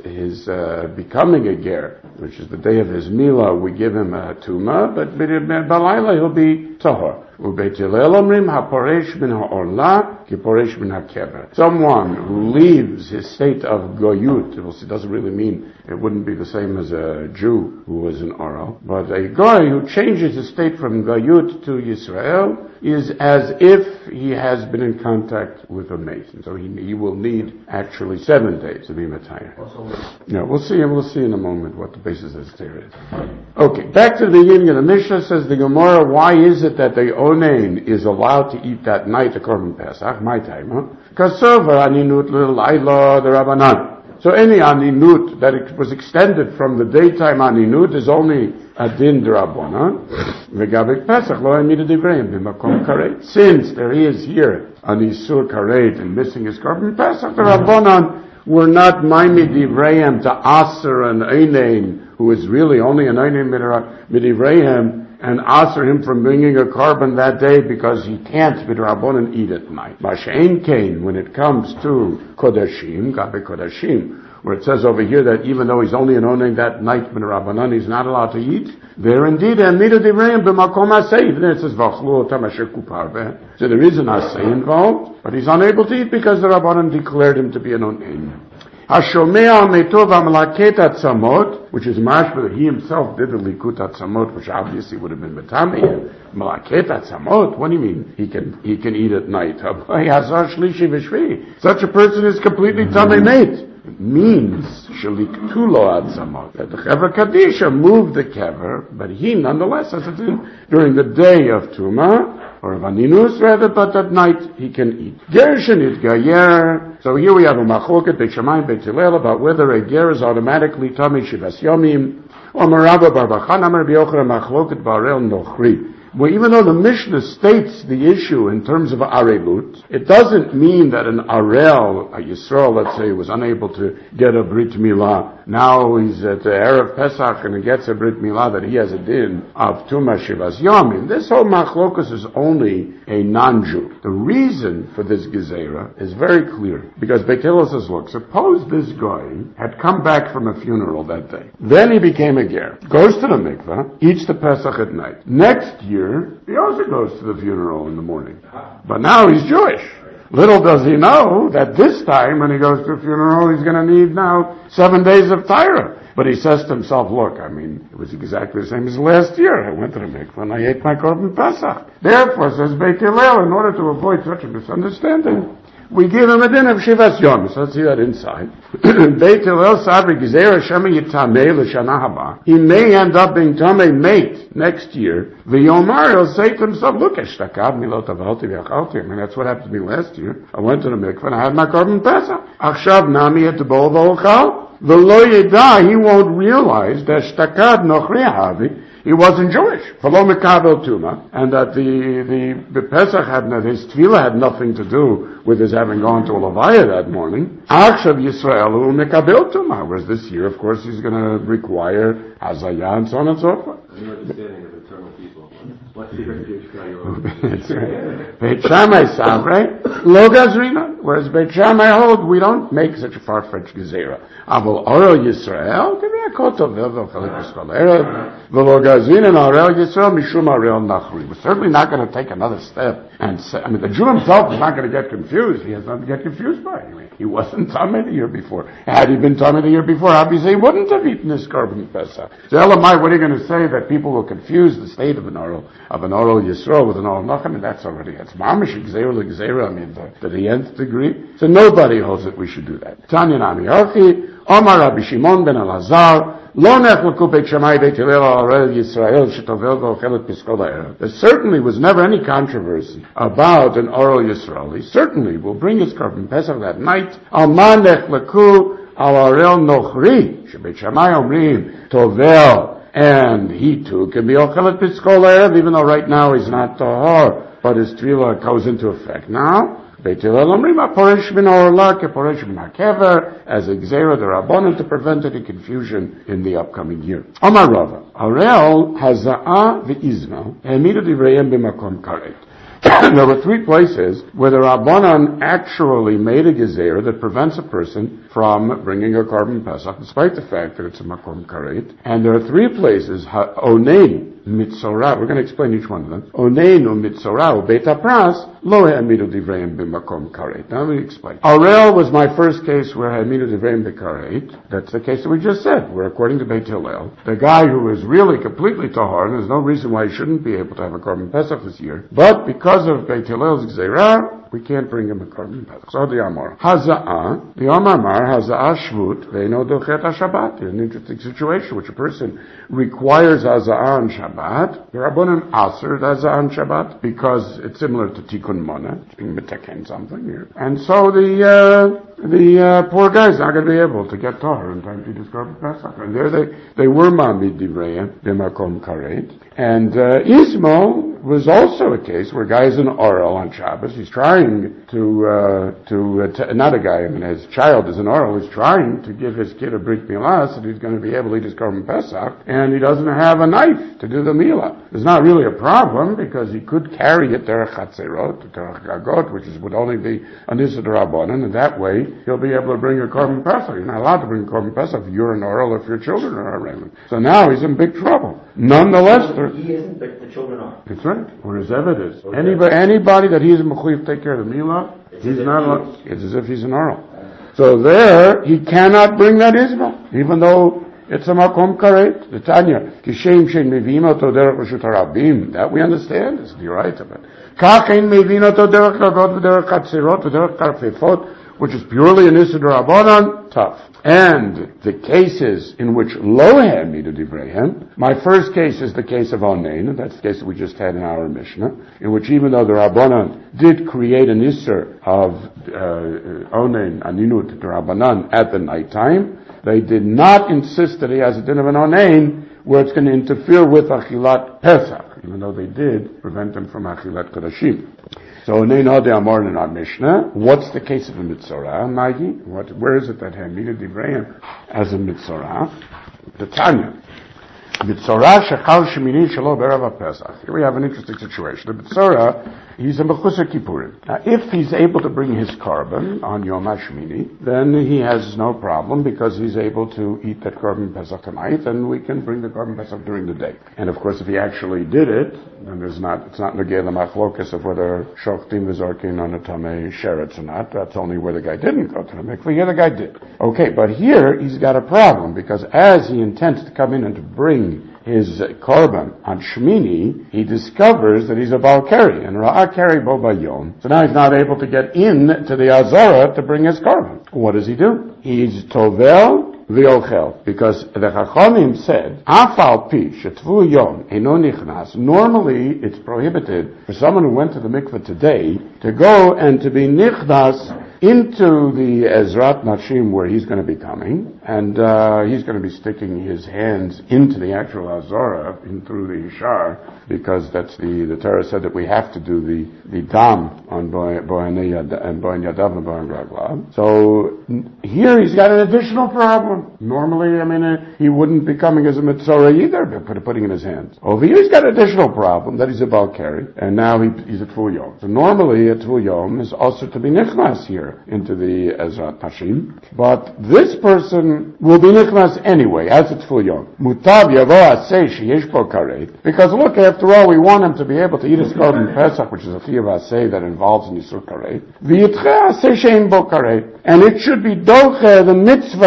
becoming a ger, which is the day of his milah, we give him a tuma, but balayla he'll be tahor. Ubeit Hillel omrim haporesh min ha'orla kiporesh min ha'kever. Someone who leaves his state of goyut, it doesn't really mean, it wouldn't be the same as a Jew who was an oral, but a goy who changes his state from goyut to Yisrael is as if he has been in contact with a mason. So he will need actually 7 days to be Matayr. Yeah, we'll see in a moment what the basis of this theory is. Okay, back to the beginning of the Mishnah, says the Gemara, why is it that the Onein is allowed to eat that night the Korban Pesach, my time, huh? Kasover aninut l'layla the Rabbanan. So any aninut that it was extended from the daytime aninut is only a din d'Rabbanan. V'gavik Pesach lo emida divreim b'makom karet. Since there is here an isur karet and missing his korban Pesach, the Rabbanan were not maimi divreim to aser an einain who is really only an einain midivreim and aser him from bringing a korban that day because he can't midrabanan eat at night. Mashein kain, when it comes to kodashim, gabe kodashim, where it says over here that even though he's only an oning that night midrabanan, he's not allowed to eat. There indeed, and mida divrayim b'makom asay. Then it says v'achlu otam asher kuparve. So there is an asay involved, but he's unable to eat because the rabbanan declared him to be an oning. Hashomea metov amlaket atzamot, which is mashma that he himself did the likut atzamot, which obviously would have been metami. Malaket atzamot, what do you mean? He can eat at night. Such a person is completely tamei mate. It means shaliktulo atzamot, that the Kever Kadisha moved the Kever, but he nonetheless has it during the day of Tuma, or of Aninus rather, but at night he can eat. Ger shenit gayer. So here we have a machloket Beit Shammai Beit Hillel about whether a ger is automatically tamei shivas yomim, or Merabah bar Bachan Amar B'Yochra machloket barel nochri. Well, even though the Mishnah states the issue in terms of arelut, it doesn't mean that an arel, a Yisrael, let's say, was unable to get a Brit Milah. Now he's at the Erev Pesach and he gets a Brit Milah that he has a din of Tuma Shivas Yomim. This whole machlokus is only a non-Jew. The reason for this gezerah is very clear. Because Beit Hillel says, look, suppose this guy had come back from a funeral that day. Then he became a ger. Goes to the mikveh, eats the Pesach at night. Next year, he also goes to the funeral in the morning. But now he's Jewish. Little does he know that this time when he goes to a funeral, he's going to need now 7 days of Torah. But he says to himself, look, it was exactly the same as last year. I went to the mikveh and I ate my korban Pesach. Therefore, says Beit Hillel, in order to avoid such a misunderstanding, we give him a din of Shivas Yom. So let's see that inside. Beit Hillel sabri gezerah shema yitamei l'shana haba. He may end up being tamei mate next year. V'yomar, he'll say to himself, look, eshtakad milot avalti v'achalti. That's what happened to me last year. I went to the mikveh and I had my korban Pesach. Achshav nami et bol v'olchal. V'lo yeda, he won't realize that shtakad nochri havi. He wasn't Jewish. V'lo mekabel tuma. And that the Pesach his tefillah had nothing to do with his having gone to a levaya that morning. Achshav Yisrael hu mekabel tuma. Whereas this year, of course, he's going to require hazayah and so on and so forth. Your understanding of eternal people. What's the Jewish guy? That's right. Beit Shammai sabre, lo gazrina. Whereas Beit Shammai hold, we don't make such a far-fetched gezerah. Avol oro Yisrael, kotov v'chelik b'schol erev, v'lo gazrina and orel Yisrael mishum orel nachri. We're certainly not going to take another step and say, the Jew himself is not going to get confused. He has nothing to get confused by. He wasn't tamei the year before. Had he been tamei the year before, obviously he wouldn't have eaten his korban Pesach. So Elamai, what are you going to say that people will confuse the state of an oral Yisrael with an oral Nachem? And that's already, it's mamish gzeira l'gzeira. mean, to the nth degree. So nobody holds that we should do that. Tanya Nami Archi, Omar Rabbi Shimon ben Elazar, there certainly was never any controversy about an oral Yisrael. He certainly will bring his korban Pesach that night. And he too can be ochelet piskol erev, even though right now he's not tahor, but his tefillah goes into effect now. Beit Hillel omrim haporesh min ha'orla keporesh min ha'kever, as a gzeira d'Rabbanan to prevent any confusion in the upcoming year. Amar Rava, Arel haza'ah v'izma ha'emidu divreihem b'makom karet. There were three places where the Rabbanan actually made a gezerah that prevents a person from bringing a korban Pesach, despite the fact that it's a makom karet. And there are three places, onein mitzorah, we're going to explain each one of them. Onein mitzorah beit hapras lo ha'emidu divreihem b'makom karet. Now let me explain. Arel was my first case where ha'emidu divreihem b'karet. That's the case that we just said, where according to Beit Hillel, the guy who is really completely tahor, and there's no reason why he shouldn't be able to have a korban Pesach this year, but because of Beit Hillel's gzeirah, we can't bring him a korban Pesach. So the Amar. Haza'ah, the Amar Haza'ah Shvut, ve'ino dochet HaShabbat. An interesting situation, which a person requires Haza'ah on Shabbat. The Rabbanan aser Haza'ah on Shabbat, because it's similar to Tikkun Mona, being metaken something here. And so the poor guy's not going to be able to get tahor in time to do his korban Pesach. And there they were mamid divrei b'makom karet. And Ismo was also a case where a guy is an oral on Shabbos. He's trying to not a guy, I mean his child is an oral. He's trying to give his kid a brit milah so he's going to be able to eat his korban Pesach, and he doesn't have a knife to do the milah. It's not really a problem because he could carry it derech chatzerot, derech gagot, which would only be an issa d'Rabbanan, and that way he'll be able to bring a korban Pesach. He's not allowed to bring a korban Pesach if you're an oral, if your children are around. So now he's in big trouble. Nonetheless, he isn't, but the children are. That's right. Whereas Eved is. Anybody that he's a mechuyev to take care of the milah, he's not allowed. It's as if he's an oral. So there, he cannot bring that isma, even though it's a makom karet. The Tanya, kishem shein mevim oto derech reshut harabim. That we understand. It's the right of it. Kach ein mevim oto derech gagot v'derech chatzirot v'derech karfefot, which is purely an issa d'Rabbanan, tough. And the cases in which lo ha'emidu divreihem, my first case is the case of Onein, and that's the case that we just had in our Mishnah, in which even though the Rabbanan did create an issur of Onein, aninut d'Rabbanan, at the nighttime, they did not insist that he has a din of an Onein, where it's going to interfere with Achilat Pesach, even though they did prevent him from Achilat Kodashim. So, in our Mishnah, what's the case of a mitzorah, Maggie? Where is it that ha'emidu divreihem as a mitzorah? The Tanya. Mitzorah shechal shemini shelo b'erav Pesach. Here we have an interesting situation. The mitzorah, he's a mechusar kippurim. Now, if he's able to bring his korban on Yom HaShmini, then he has no problem because he's able to eat that korban Pesach tonight, and we can bring the korban Pesach during the day. And of course, if he actually did it, then it's not negei the machlokas of whether shochtim v'zorkin on a tamei sheretz or not. That's only where the guy didn't go to the mikveh. Here the guy did. Okay, but here he's got a problem because as he intends to come in and to bring his korban on Shmini, he discovers that he's a Baal Keri, and Ra'ah Keri Bo Bayom. So now he's not able to get in to the Azorah to bring his korban. What does he do? He's Tovel V'Ochel, because the Chachamim said, Afal Pi Shetvu Yom Eno Nichnas. Normally, it's prohibited for someone who went to the mikveh today to go and to be Nichnas into the Ezrat Nashim where he's going to be coming, and he's going to be sticking his hands into the actual Azorah, in through the Ishar, because that's the Torah said that we have to do the Dam on Bohen Yadav and Bohen Raglav. So here he's got an additional problem. Normally, he wouldn't be coming as a Mitzorah either, but putting in his hands. Over here he's got an additional problem, that he's a Baal Keri, and now he's at Tful Yom. So normally at Tful Yom is also to be Nichnas here into the Ezrat Hashim, but this person will be Nichnas anyway, as it's Tful Yom. Mutav Yavo Aseh Sheyesh Bo Karet, because look, after all, we want him to be able to eat his korban Pesach, which is a Chiyuv Aseh that involves Nisur Karet. V'yitche Aseh Shein Bo Karet, and it should be Doche, the mitzvah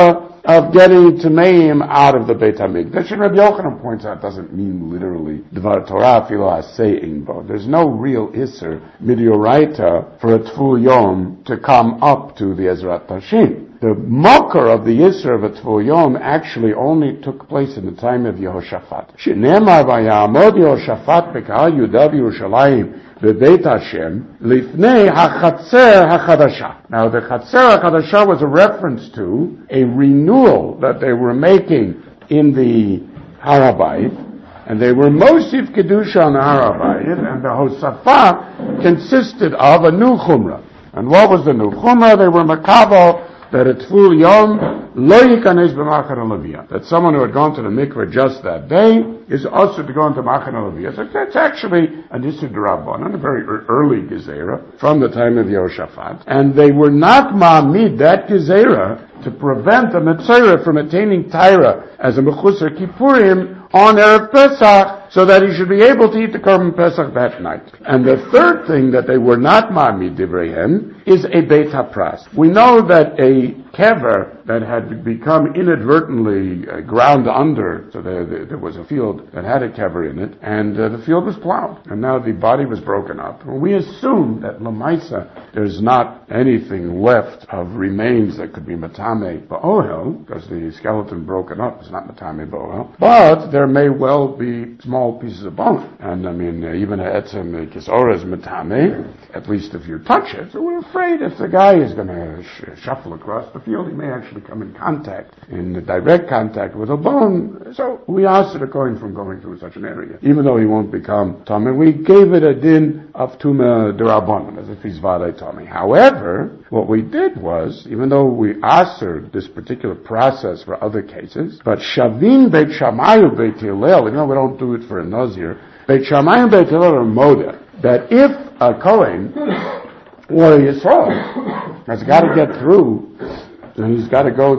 of getting Tameim out of the Beit HaMikdash. And Rabbi Yochanan points out doesn't mean literally Dvar Torah Filo Asein Bo. There's no real Isser Midioraita for a Tful Yom to come up to the Ezrat Tashim. The mocker of the Yisr of a Tful Yom actually only took place in the time of Yehoshaphat. Shenemar vayamod Yehoshaphat bekahal Yudav Yerushalayim v'Beit Hashem lifnei hachatzer hachadasha. Now the Chatzer hachadasha was a reference to a renewal that they were making in the Harabayit, and they were Mosif Kedusha on the Harabayit, and the Hosafah consisted of a new Chumrah. And what was the new Chumrah? They were Makabal that a Tful Yom lo yikanes b'machar haLeviyah. That someone who had gone to the mikveh just that day is also to go into machar haLeviyah. So that's actually an Issur D'Rabbanan, a very early Gezerah from the time of Yehoshaphat. And they were not ma'amid that Gezerah to prevent a Metzorah from attaining Taira as a Mechusar Kippurim on Erev Pesach, so that he should be able to eat the Korban Pesach that night. And the third thing that they were not ma'amid divreihem is a Beit HaPras. We know that a kever that had become inadvertently ground under, so there was a field that had a kever in it, and the field was plowed, and now the body was broken up. Well, we assume that Lamaisa, there's not anything left of remains that could be Matame Ba'ohel, because the skeleton broken up is not Matame Ba'ohel, but there may well be small pieces of bone, and I mean, even Etzem Kisora is Matame, at least if you touch it. So we're afraid if the guy is going to shuffle across the field, he may actually come in contact, in direct contact with a bone. So we asked the Kohen from going through such an area. Even though he won't become Tomei, we gave it a din of Tumah D'Rabbanan, as if he's Vadei Tomei. However, what we did was, even though we answered this particular process for other cases, but Shavin Beit Shammai Beit Hillel, even though we don't do it for a Nazir, Beit Shammai and Beit Hillel are moda, that if a Kohen or a Yisrael has got to get through, and he's got to go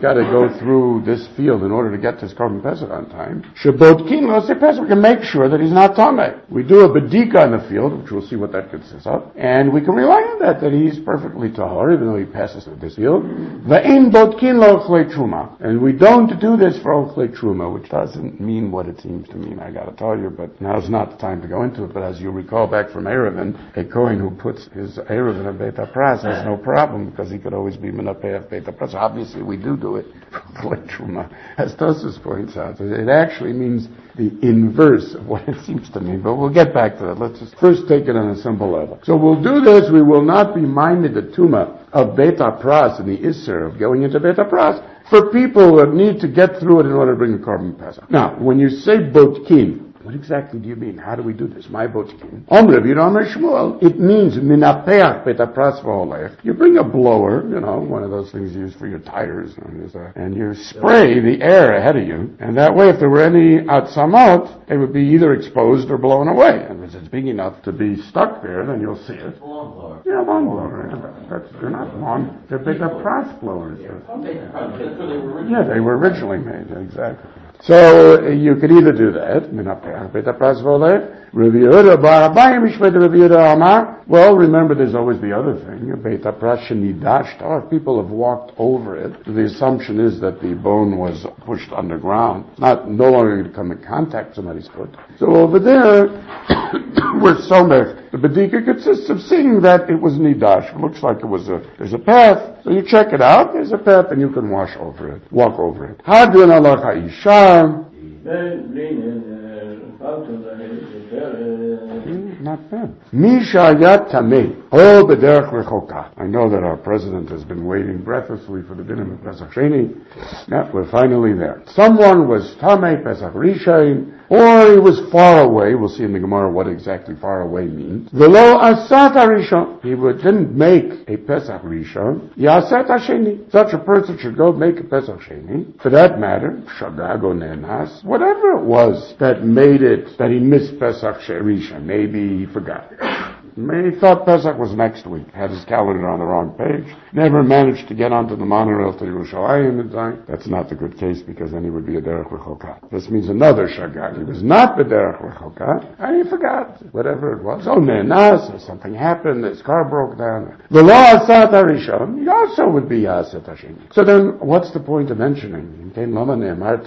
through this field in order to get to his Korban Pesach on time. Shabotkin Losei Pesach, we can make sure that he's not Tameh. We do a Bedika in the field, which we'll see what that consists of, and we can rely on that he's perfectly Tahor, even though he passes through this field. Ve'in Botkin Lo Ochlei Truma. And we don't do this for Ochlei Truma, which doesn't mean what it seems to mean, I gotta tell you, but now's not the time to go into it. But as you recall back from Erevin, a Kohen who puts his Erevin in Beit HaPras has no problem, because he could always be Menapeh Beit HaPras. Obviously, we do it for Truma, as Tosfos points out. It actually means the inverse of what it seems to mean, but we'll get back to that. Let's just first take it on a simple level. So we'll do this. We will not be minded the Tuma of Beit HaPras and the Isser of going into Beit HaPras for people that need to get through it in order to bring the Korban Pesach. Now, when you say Botkin, what exactly do you mean? How do we do this? My Botkin. Omrev, you don't know Shmuel. It means minapeach Beit HaPras v'holech. You bring a blower, one of those things used for your tires, and you spray the air ahead of you, and that way, if there were any atzamot, they would be either exposed or blown away. And if it's big enough to be stuck there, then you'll see it. Lawn blower. Yeah, lawn blower. They're not lawn. They're Beit HaPras blowers. Yeah, they were originally made. Exactly. So you could either do that, well, remember there's always the other thing, Beit HaPras shenidash. If people have walked over it, the assumption is that the bone was pushed underground, no longer going to come in contact with somebody's foot. So over there, we're somech. The Bedika consists of seeing that it was nidash. It looks like there's a path. So you check it out, there's a path, and you can walk over it. Hadrin Allah ha'isha. Not bad. Misha yat tamei. Oh, b'derech rechoka. I know that our president has been waiting breathlessly for the dinner of Pesach Sheni. Yeah, we're finally there. Someone was tamei Pesach Rishon, or he was far away. We'll see in the Gemara what exactly far away means. V'lo asat Rishon. He didn't make a Pesach Rishon. Yasat Sheni. Such a person should go make a Pesach Sheni. For that matter, shadago nenas. Whatever it was that made it that he missed Pesach Rishon. Maybe he forgot. He thought Pesach was next week. Had his calendar on the wrong page. Never managed to get onto the monorail to Yerushalayim in time. That's not the good case because then he would be a derech rechoka. This means another shagag. He was not the derech rechoka, and he forgot whatever it was. Oh, ne'enas, or something happened. His car broke down. The law asat harishon, he also would be asat hasheni. So then, what's the point of mentioning? What's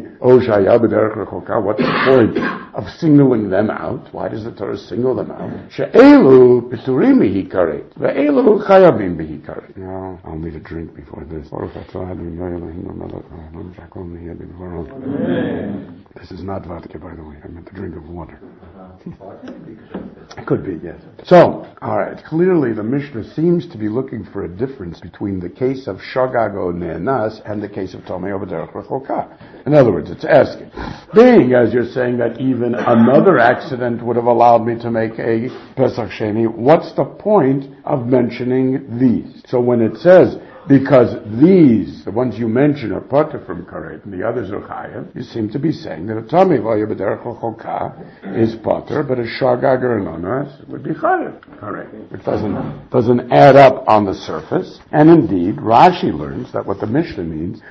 the point of singling them out? Why does the Torah single them out? She'elu piturim bihi karet, ve'elu chayavim bihi karet. No, I'll need a drink before this. This is not vodka, by the way. I meant a drink of water. It could be, yes. So, alright, clearly the Mishnah seems to be looking for a difference between the case of Shagag o Ne'enas and the case of Tomei o B'derech Rechoka. In other words, it's asking, being as you're saying that even another accident would have allowed me to make a Pesach Sheni, what's the point of mentioning these? So when it says, because these, the ones you mention, are potter from karet, and the others are chayav, you seem to be saying that a tamei v'aya b'derech l'choka is potter, but a shagag or an onas would be chayav. Correct. Which doesn't add up on the surface. And indeed, Rashi learns that what the Mishnah means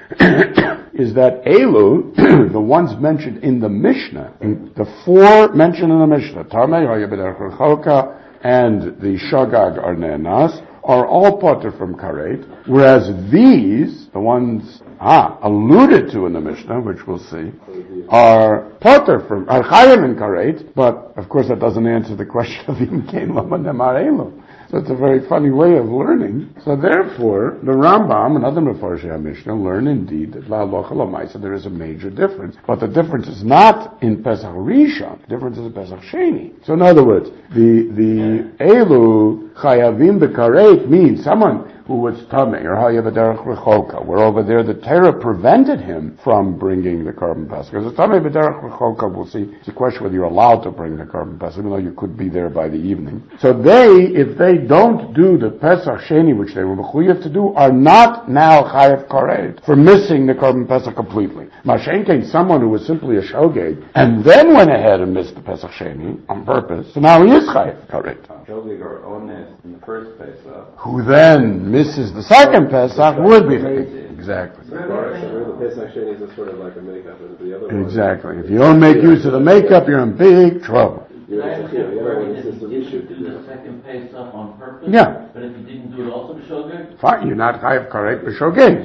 is that Elu, the ones mentioned in the Mishnah, the four mentioned in the Mishnah, tamei v'aya b'derech l'choka and the shagag or ne'enas, are all potter from karet, whereas these, the ones alluded to in the Mishnah, which we'll see, are chayav in karet, but of course that doesn't answer the question of imkein lama nemar elu. So it's a very funny way of learning. So therefore, the Rambam and other Mefarshei HaMishnah learn indeed that la'alocha l'maisa there is a major difference. But the difference is not in Pesach Rishon. The difference is in Pesach Sheni. So in other words, the Elu Chayavim B'Karet means someone who was Tamei or Hayav B'derech Rechoka, where over there the Torah prevented him from bringing the Korban Pesach. Because the Tamei B'derech Rechoka, we'll see, it's a question whether you're allowed to bring the Korban Pesach, even though you could be there by the evening. So if they don't do the Pesach Sheni, which they were mechuyev to do, are not now Chayav Karet for missing the Korban Pesach completely. Mashen came someone who was simply a shogeg, and then went ahead and missed the Pesach Sheni on purpose, so now he is Chayav Karet. Shogeg or ones in the first Pesach. Who then misses the second Pesach would be exactly. The Pesach Sheni is sort of like a makeup, and the other one. Exactly. If you don't make use of the makeup, you're in big trouble. The other one is if you didn't do the second Pesach on purpose. Yeah. But if you didn't do it also b'shogeg. Fine, you're not chayav karet b'shogeg.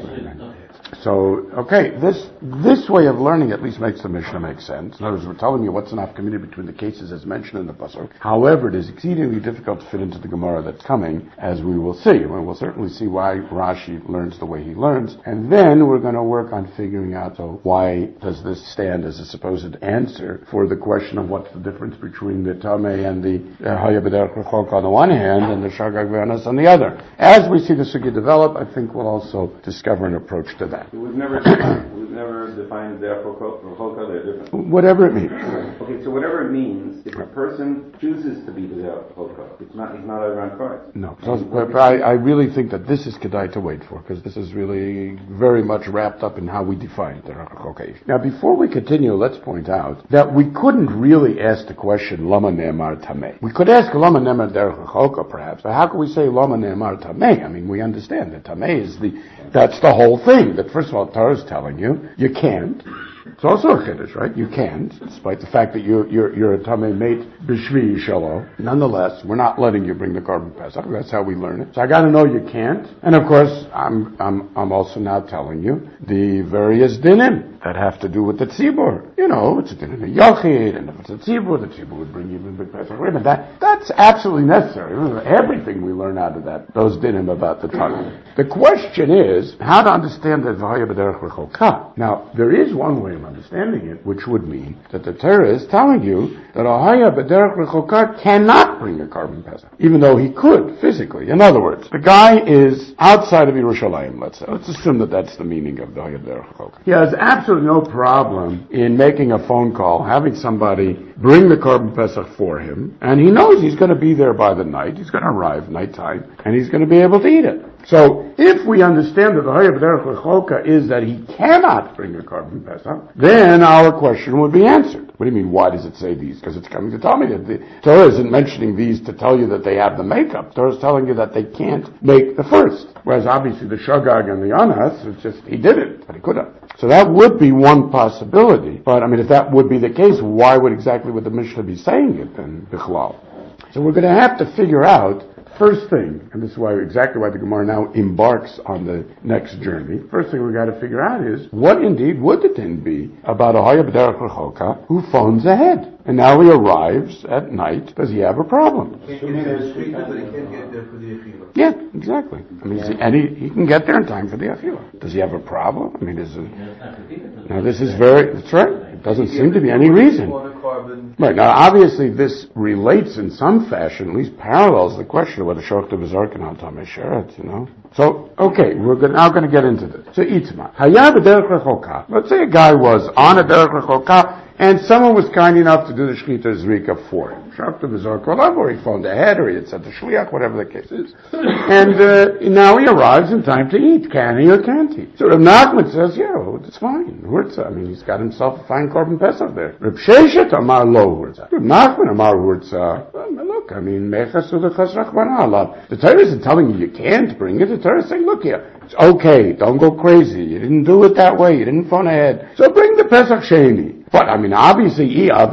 So, okay, this way of learning at least makes the Mishnah make sense. In other words, we're telling you what's enough community between the cases as mentioned in the Pasuk. However, it is exceedingly difficult to fit into the Gemara that's coming, as we will see. And we'll certainly see why Rashi learns the way he learns. And then we're going to work on figuring out, so why does this stand as a supposed answer for the question of what's the difference between the Tamei and the Haya B'derech Rechok on the one hand, and the Shagag V'anas on the other. As we see the Sugya develop, I think we'll also discover an approach to that. We've never defined the Rechoka, they're different. Whatever it means. Okay, so whatever it means, if a person chooses to be the Rechoka, he's not around Christ. No, but I really think that this is kedai to wait for, because this is really very much wrapped up in how we define the Rechoka. Now, before we continue, let's point out that we couldn't really ask the question Lama Ne'emar Tamei. We could ask Lama Ne'emar Derech Rechoka, perhaps, but how can we say Lama Ne'emar Tamei? I mean, we understand that Tamei is that's the whole thing. That first of all, Torah is telling you can't. It's also a chiddush, right? You can't, despite the fact that you're a tamei mate b'shvi yishalo. Nonetheless, we're not letting you bring the Korban Pesach. That's how we learn it. So I got to know you can't. And of course, I'm also now telling you the various dinim that have to do with the tzibur. You know, it's a din in a yachid, and if it's a tzibur, the tzibur would bring you the big Pesach. That's absolutely necessary. Everything we learn out of that, those dinim about the Torah. The question is how to understand the V'haya B'derech Rechoka. Now, there is one way of understanding it, which would mean that the Torah is telling you that a Haya B'derech Rechoka cannot bring a Korban Pesach, even though he could physically. In other words, the guy is outside of Yerushalayim, let's say. Let's assume that that's the meaning of the Haya B'derech Rechoka. He has absolutely absolutely no problem in making a phone call, having somebody bring the Korban Pesach for him, and he knows he's going to be there by the night, he's going to arrive nighttime, and he's going to be able to eat it. So, if we understand that the Hayab Derech L'Cholka is that he cannot bring a Korban Pesach, then our question would be answered. What do you mean, why does it say these? Because it's coming to tell me that the Torah isn't mentioning these to tell you that they have the makeup. The Torah is telling you that they can't make the first. Whereas obviously the Shagag and the Anas, it's just, he did it, but he could have. So that would be one possibility. But I mean, if that would be the case, why would the Mishnah be saying it then, Bichlal? So we're going to have to figure out, first thing, and this is exactly why the Gemara now embarks on the next journey. First thing we got to figure out is, what indeed would the din be about a Hayab Derech L'Cholka who phones ahead? And now he arrives at night. Does he have a problem? Yeah, exactly. I mean, he can get there in time for the Afilah. Does he have a problem? I mean, this is that's right. It doesn't seem to be any reason. Right, now obviously this relates in some fashion, at least parallels the question of whether Shorch Bezar can on Tamei Sheret, So, okay, we're now going to get into this. So, Itzma. Hayab Derech L'Cholka. Let's say a guy was on a Derech L'Cholka, and someone was kind enough to do the Shechita Zrika for him. Shorch Bezar Kolav, or he phoned ahead, or he had sent the Shliach, whatever the case is. And now he arrives in time to eat. Can he or can't he? So Reb Nachman says, it's fine. I mean, he's got himself a fine Korban Pesach there. Reb Sheshet Amar Lo Hurtza. Reb Nachman Amar Hurtza. Look, I mean, the Torah isn't telling you can't bring it. The Torah is saying, look here, it's okay, don't go crazy. You didn't do it that way. You didn't phone ahead. So bring the Pesach Sheni. But, I mean, obviously, a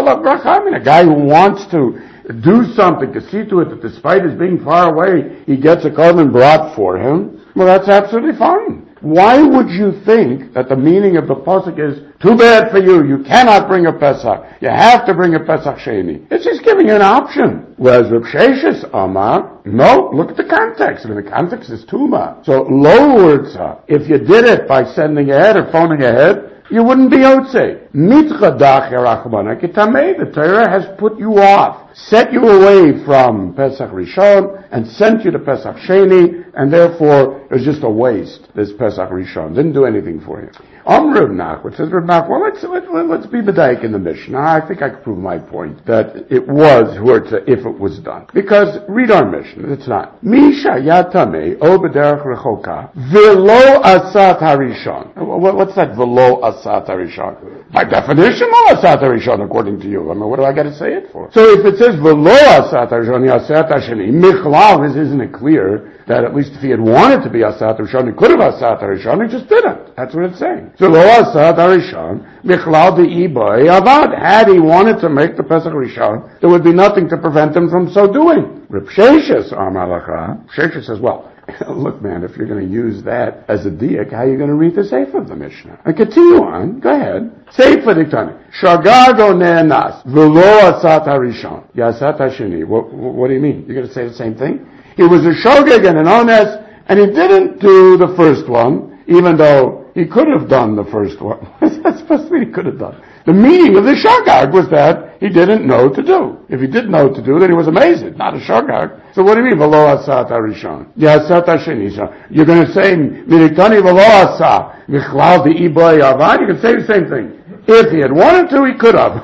guy who wants to do something to see to it that despite his being far away, he gets a korban brought for him, well, that's absolutely fine. Why would you think that the meaning of the pasuk is, too bad for you, you cannot bring a Pesach, you have to bring a Pesach Sheni? It's just giving you an option. Whereas Reb Sheshes Amar, no, look at the context. I mean, the context is Tuma. So, lo wordza, if you did it by sending ahead or phoning ahead, you wouldn't be Otze. Mitchadach Yerachmana Kitameh. The Torah has put you off, set you away from Pesach Rishon, and sent you to Pesach Sheni, and therefore it was just a waste, this Pesach Rishon. Didn't do anything for you. Reb Nachman says, well, let's be B'daik in the Mishnah. I think I can prove my point that it was Hurtza if it was done. Because, read our Mishnah, it's not. Misha Yatame, O B'derech Rechoka, V'lo Asat HaRishon. What's that, V'lo Asat HaRishon? By definition, Lo Asat HaRishon, according to you. I mean, what do I got to say it for? So if it says V'lo Asat HaRishon, Asat HaSheni, Michlal, isn't it clear that at least if he had wanted to be Asat HaRishon, he could have Asat HaRishon, he just didn't. That's what it's saying. So Lo Asat HaRishon, Michlal De'ibai Avad. Had he wanted to make the Pesach Rishon, there would be nothing to prevent him from so doing. Reb Sheshes Amalacha, Sheshes says, well, look man, if you're going to use that as a diak, how are you going to read the Sefer of the Mishnah? And continue on, go ahead. Sefer Diktani. Shagago ne'enas, V'lo Asat HaRishon, Yasat HaSheni. What do you mean? You're going to say the same thing? He was a shogeg and an ones, and he didn't do the first one, even though he could have done the first one. What's that supposed to mean he could have done? The meaning of the shogeg was that he didn't know to do. If he did know to do, then he was amazing, not a shogeg. So what do you mean, v'lo asat harishon? Yasat hasheni. You're going to say, Minikani v'lo asa, michlal de'iboy avad? You can say the same thing. If he had wanted to, he could have.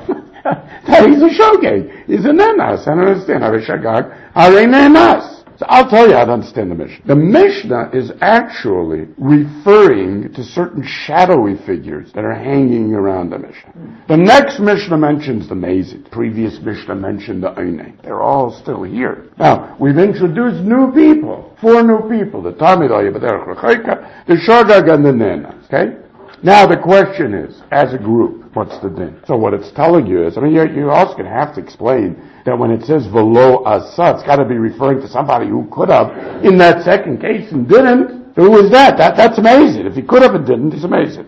He's a shogeg. He's a nenas. I don't understand. Hare shogeg, hare nenas. So I'll tell you how to understand the Mishnah. The Mishnah is actually referring to certain shadowy figures that are hanging around the Mishnah. The next Mishnah mentions the Mazid. Previous Mishnah mentioned the Einay. They're all still here. Now, we've introduced new people. 4 new people. The Talmid B'derech Rechoka, the Shogeg, and the Nena. Okay? Now the question is, as a group, what's the din? So what it's telling you is, I mean, you're also going to have to explain that when it says v'lo asa, it's got to be referring to somebody who could have in that second case and didn't. Who is that? That's amazing. If he could have and didn't, he's amazing.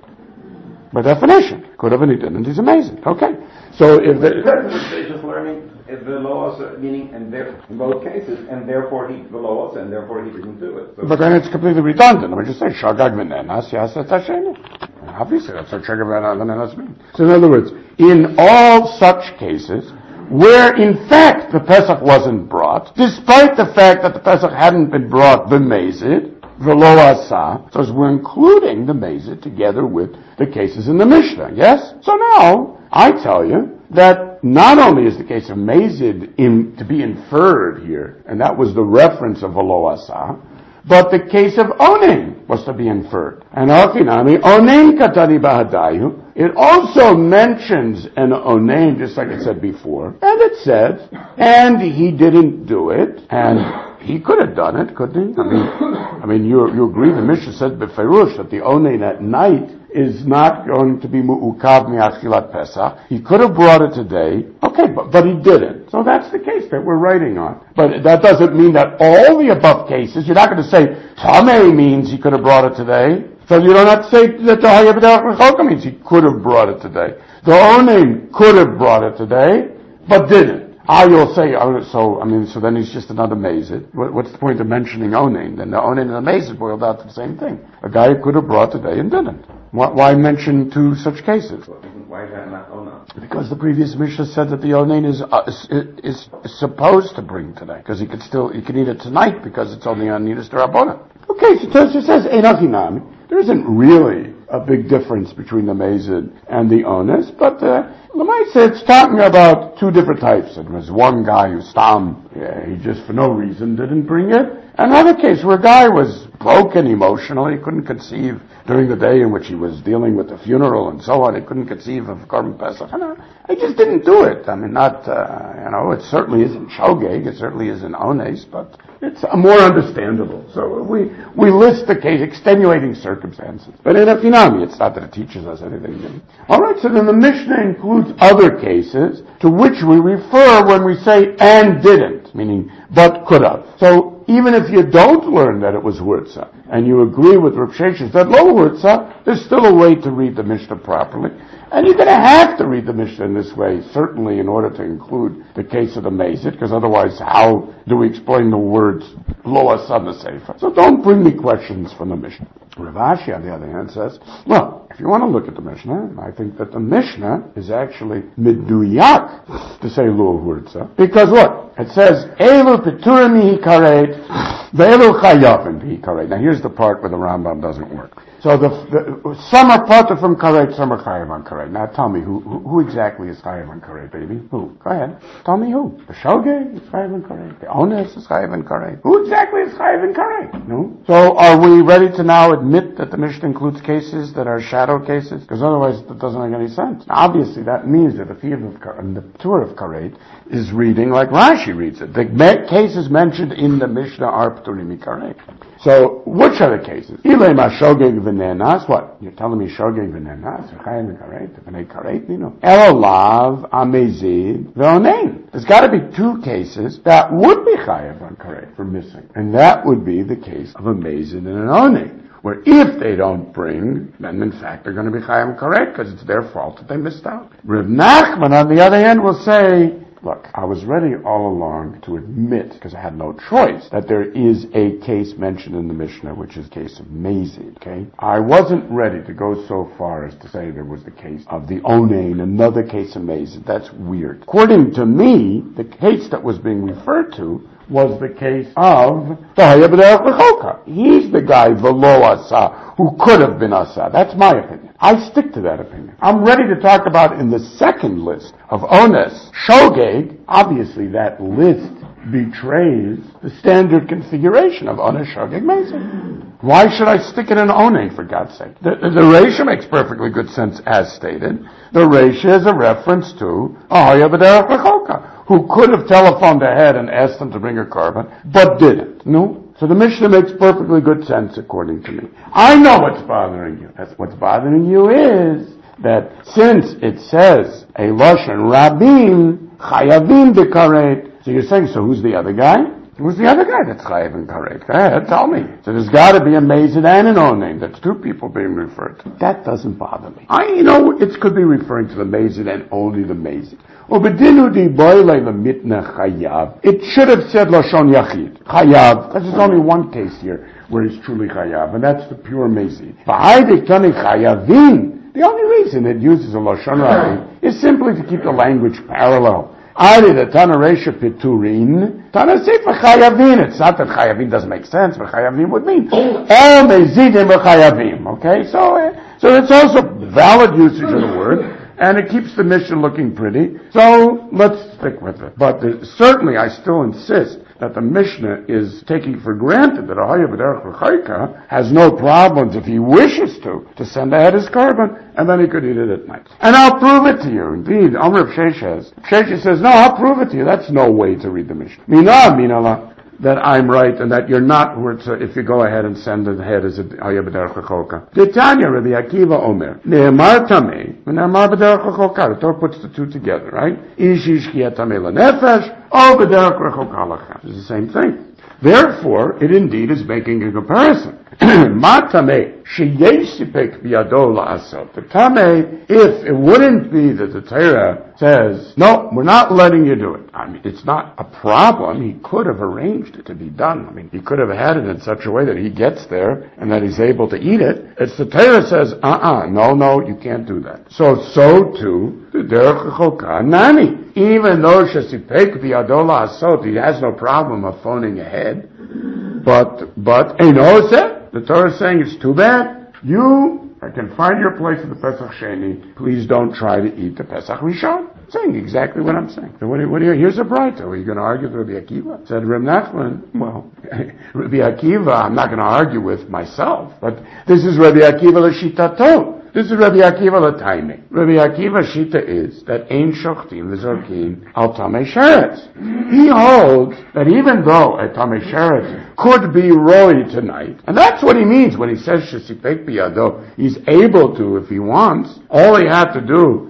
By definition, could have and he didn't, he's amazing. Okay. So if just learning is v'lo asa, meaning in both cases, and therefore he v'lo asa, and therefore he didn't do it. So. But then it's completely redundant. I mean, just say shagag v'nenas yasat hasheni. Obviously, that's what shagag v'nenas means. So in other words, in all such cases, where in fact the Pesach wasn't brought, despite the fact that the Pesach hadn't been brought b'mezid, v'lo asa. So we're including the Mazid together with the cases in the Mishnah, yes? So now, I tell you that not only is the case of Mazid to be inferred here, and that was the reference of v'lo asa, but the case of Onen was to be inferred. And Akinami, Onen katani bahadayu, it also mentions an Onen, just like it said before, and it says, and he didn't do it, and he could have done it, couldn't he? I mean, you agree, the Mishnah said beferush that the Onen at night is not going to be mu'ukav mi'achilat Pesach. He could have brought it today, okay, but he didn't. So that's the case that we're writing on. But that doesn't mean that all the above cases, you're not going to say, Tameh means he could have brought it today. So you don't have to say that the Hayah B'derech Rechoka means he could have brought it today. The Onen could have brought it today, but didn't. You'll say, so then he's just another Mazid. What's the point of mentioning Onen? Then the Onen and the Mazid boiled out to the same thing. A guy who could have brought today and didn't. Why mention two such cases? Why is that not Onan? Because the previous Mishnah said that the Onen is supposed to bring today. Because he can eat it tonight because it's only on Nidus D'Rabbanan. Okay, so Tosfos says, Einachinami. There isn't really a big difference between the Mazid and the Ones, but Lamaisa, it's talking about two different types. It was one guy who he just for no reason didn't bring it. Another case where a guy was broken emotionally, couldn't conceive during the day in which he was dealing with the funeral and so on. He couldn't conceive of Korban Pesach. He just didn't do it. I mean, it certainly isn't Shogeg, it certainly isn't Ones, but it's more understandable. So we list the case, extenuating circumstances. But in a finami, it's not that it teaches us anything new. Alright, so then the Mishnah includes other cases to which we refer when we say and didn't, meaning but could have. So even if you don't learn that it was Hurtza, and you agree with Rav Sheshes that lo Hurtza, there's still a way to read the Mishnah properly. And you're going to have to read the Mishnah in this way, certainly in order to include the case of the Mazid, because otherwise how do we explain the words lo asa on the Sefer? So don't bring me questions from the Mishnah. Rav Ashi, on the other hand, says, well, if you want to look at the Mishnah, I think that the Mishnah is actually miduyak to say lo Hurtza, because what? It says, Elu Peturim mihi karet, ve'elu chayavim mihi karet. Now here's the part where the Rambam doesn't work. So some are parted from karet, some are chayav on karet. Now tell me, who exactly is chayav on karet, baby? Who? Go ahead. Tell me who. The Shogeg is chayav on karet. The Ones is chayav on karet. Who exactly is chayav on karet? No? So are we ready to now admit that the Mishnah includes cases that are shadow cases? Because otherwise it doesn't make any sense. Now, obviously that means that the Tur of karet is reading like Rashi reads it. The cases mentioned in the Mishnah are Pturim Karet. So, which are the cases? Ilay ma Shogeg v'nenas, what? You're telling me Shogeg v'nenas, v'chayim v'karet, v'nei karet, Elolav, amezid, v'onein. There's got to be two cases that would be chayav on karet for missing. And that would be the case of a mezid and an onein, where if they don't bring, then in fact they're going to be chayav karet because it's their fault that they missed out. Rav Nachman, on the other hand, will say, look, I was ready all along to admit, because I had no choice, that there is a case mentioned in the Mishnah, which is the case of Mazid, okay? I wasn't ready to go so far as to say there was the case of the Onen, another case of Mazid. That's weird. According to me, the case that was being referred to was the case of the Hayah B'derech Rechoka. He's the guy, v'lo asa, who could have been asa. That's my opinion. I stick to that opinion. I'm ready to talk about in the second list of Ones, Shogeg. Obviously that list betrays the standard configuration of Ones, Shogeg, Mazid. Why should I stick it in Onen, for God's sake? The Reisha makes perfectly good sense as stated. The Reisha is a reference to Hayah B'derech Rechoka, who could have telephoned ahead and asked them to bring a carbon, but didn't. No? So the Mishnah makes perfectly good sense according to me. I know what's bothering you. That's what's bothering you is that since it says a Lashon Rabim Chayavim B'karet, so you're saying, so who's the other guy? Who's the other guy that's chayav and karet? Go ahead, tell me. So there's got to be a Mazid and an Onen. That's two people being referred to. That doesn't bother me. It could be referring to the Mazid and only the Mazid. It should have said Lashon Yachid. Chayav, because there's only one case here where he's truly chayav, and that's the pure Mazid. The only reason it uses a Lashon Rabim is simply to keep the language parallel. Ari the Tana Reisha Piturin, Tana Sefer Chayavin. It's not that Chayavin doesn't make sense, but Chayavin would mean all Mezidim Chayavim. Okay, so it's also valid usage of the word. And it keeps the Mishnah looking pretty, so let's stick with it. But certainly I still insist that the Mishnah is taking for granted that Ahaya B'derech L'Chayka has no problems if he wishes to send ahead his carbon, and then he could eat it at night. And I'll prove it to you. Indeed, Amr of Sheshes says, no, I'll prove it to you. That's no way to read the Mishnah. Minallah. That I'm right and that you're not, if you go ahead and send it ahead as a Ahaya B'derech L'Chayka. Tanya Rabbi Akiva Omer, Ne'emar Tamei, Ne'emar B'derech L'Chayka. The Torah puts the two together, right? Ish Shkia Tamei L'Nefesh, O B'derech L'Chayka. It's the same thing. Therefore, it indeed is making a comparison. Matame sheyesipek biyado la'asot. The tame, if it wouldn't be that the Torah says, no, we're not letting you do it. I mean, it's not a problem. He could have arranged it to be done. I mean, he could have had it in such a way that he gets there and that he's able to eat it. It's the Torah says, no, you can't do that. So too, the derech l'choka nani. Even though shesipek biyado la'asot, he has no problem of phoning ahead. But the Torah is saying it's too bad. I can find your place in the Pesach Sheni. Please don't try to eat the Pesach Rishon. I'm saying exactly what I'm saying. So here's a brighter. Are you going to argue with Rabbi Akiva? Said Reb Nachman, well, Rabbi Akiva, I'm not going to argue with myself, but this is Rabbi Akiva l'shitato. This is Rabbi Akiva l'taimi. Rabbi Akiva shita is that ein shochtim v'zorkin al tamei sheretz. He holds that even though a tamei sheretz could be roi tonight, and that's what he means when he says shesipek biyado, he's able to if he wants. All he had to do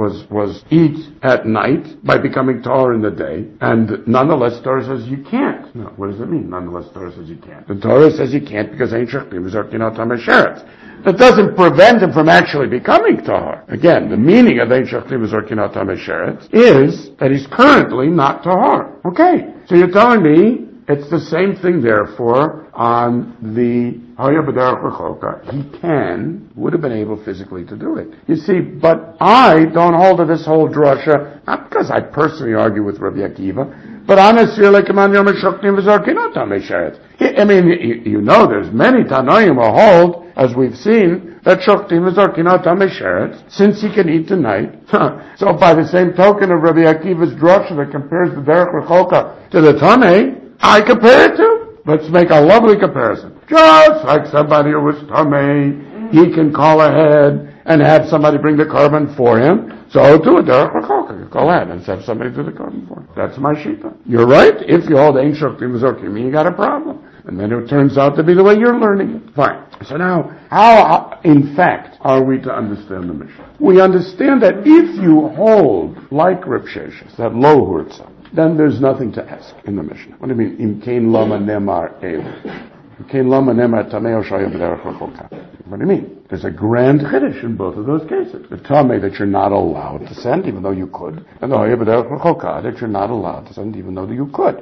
was eat at night by becoming taller in the day, and nonetheless Torah says you can't. No, what does it mean? Nonetheless Torah says you can't. The Torah says you can't because ein shochtim v'zorkin al tamei sheretz. That doesn't prevent him from actually becoming tahar. Again, the meaning of Ein Shachtim V'Zorkin Tamei Sheretz is that he's currently not tahar. Okay, so you're telling me it's the same thing, therefore, on the Ahaya B'derech L'Chayka. He would have been able physically to do it. You see, but I don't hold to this whole drasha, not because I personally argue with Rabbi Akiva, but honestly, like Kaman Yom Shachtim V'Zorkin Tamei Sheretz. I mean, you know, there's many Tanoim who hold, as we've seen, that Shoktim is Orkinot Tamei Sheretz, since he can eat tonight. So by the same token of Rabbi Akiva's drasha that compares the Derech L'Chayka to the Tamei, I compare it to. Let's make a lovely comparison. Just like somebody who was Tamei, he can call ahead and have somebody bring the carbon for him. So too, a Derech L'Chayka, go ahead and have somebody do the carbon for him. That's my shita. You're right. If you hold Ein Shoktim V'Zorkin, you got a problem. And then it turns out to be the way you're learning it. Fine. So now, how, in fact, are we to understand the Mishnah? We understand that if you hold, like Reb Sheshes, that lo hurtza, then there's nothing to ask in the Mishnah. What do you mean? Im kein lama nemar elu. Im kein lama nemar tamei shaya b'derech l'choka. What do you mean? There's a grand chiddush in both of those cases. The tamei that you're not allowed to send, even though you could, and the shaya b'derech l'choka that you're not allowed to send, even though you could.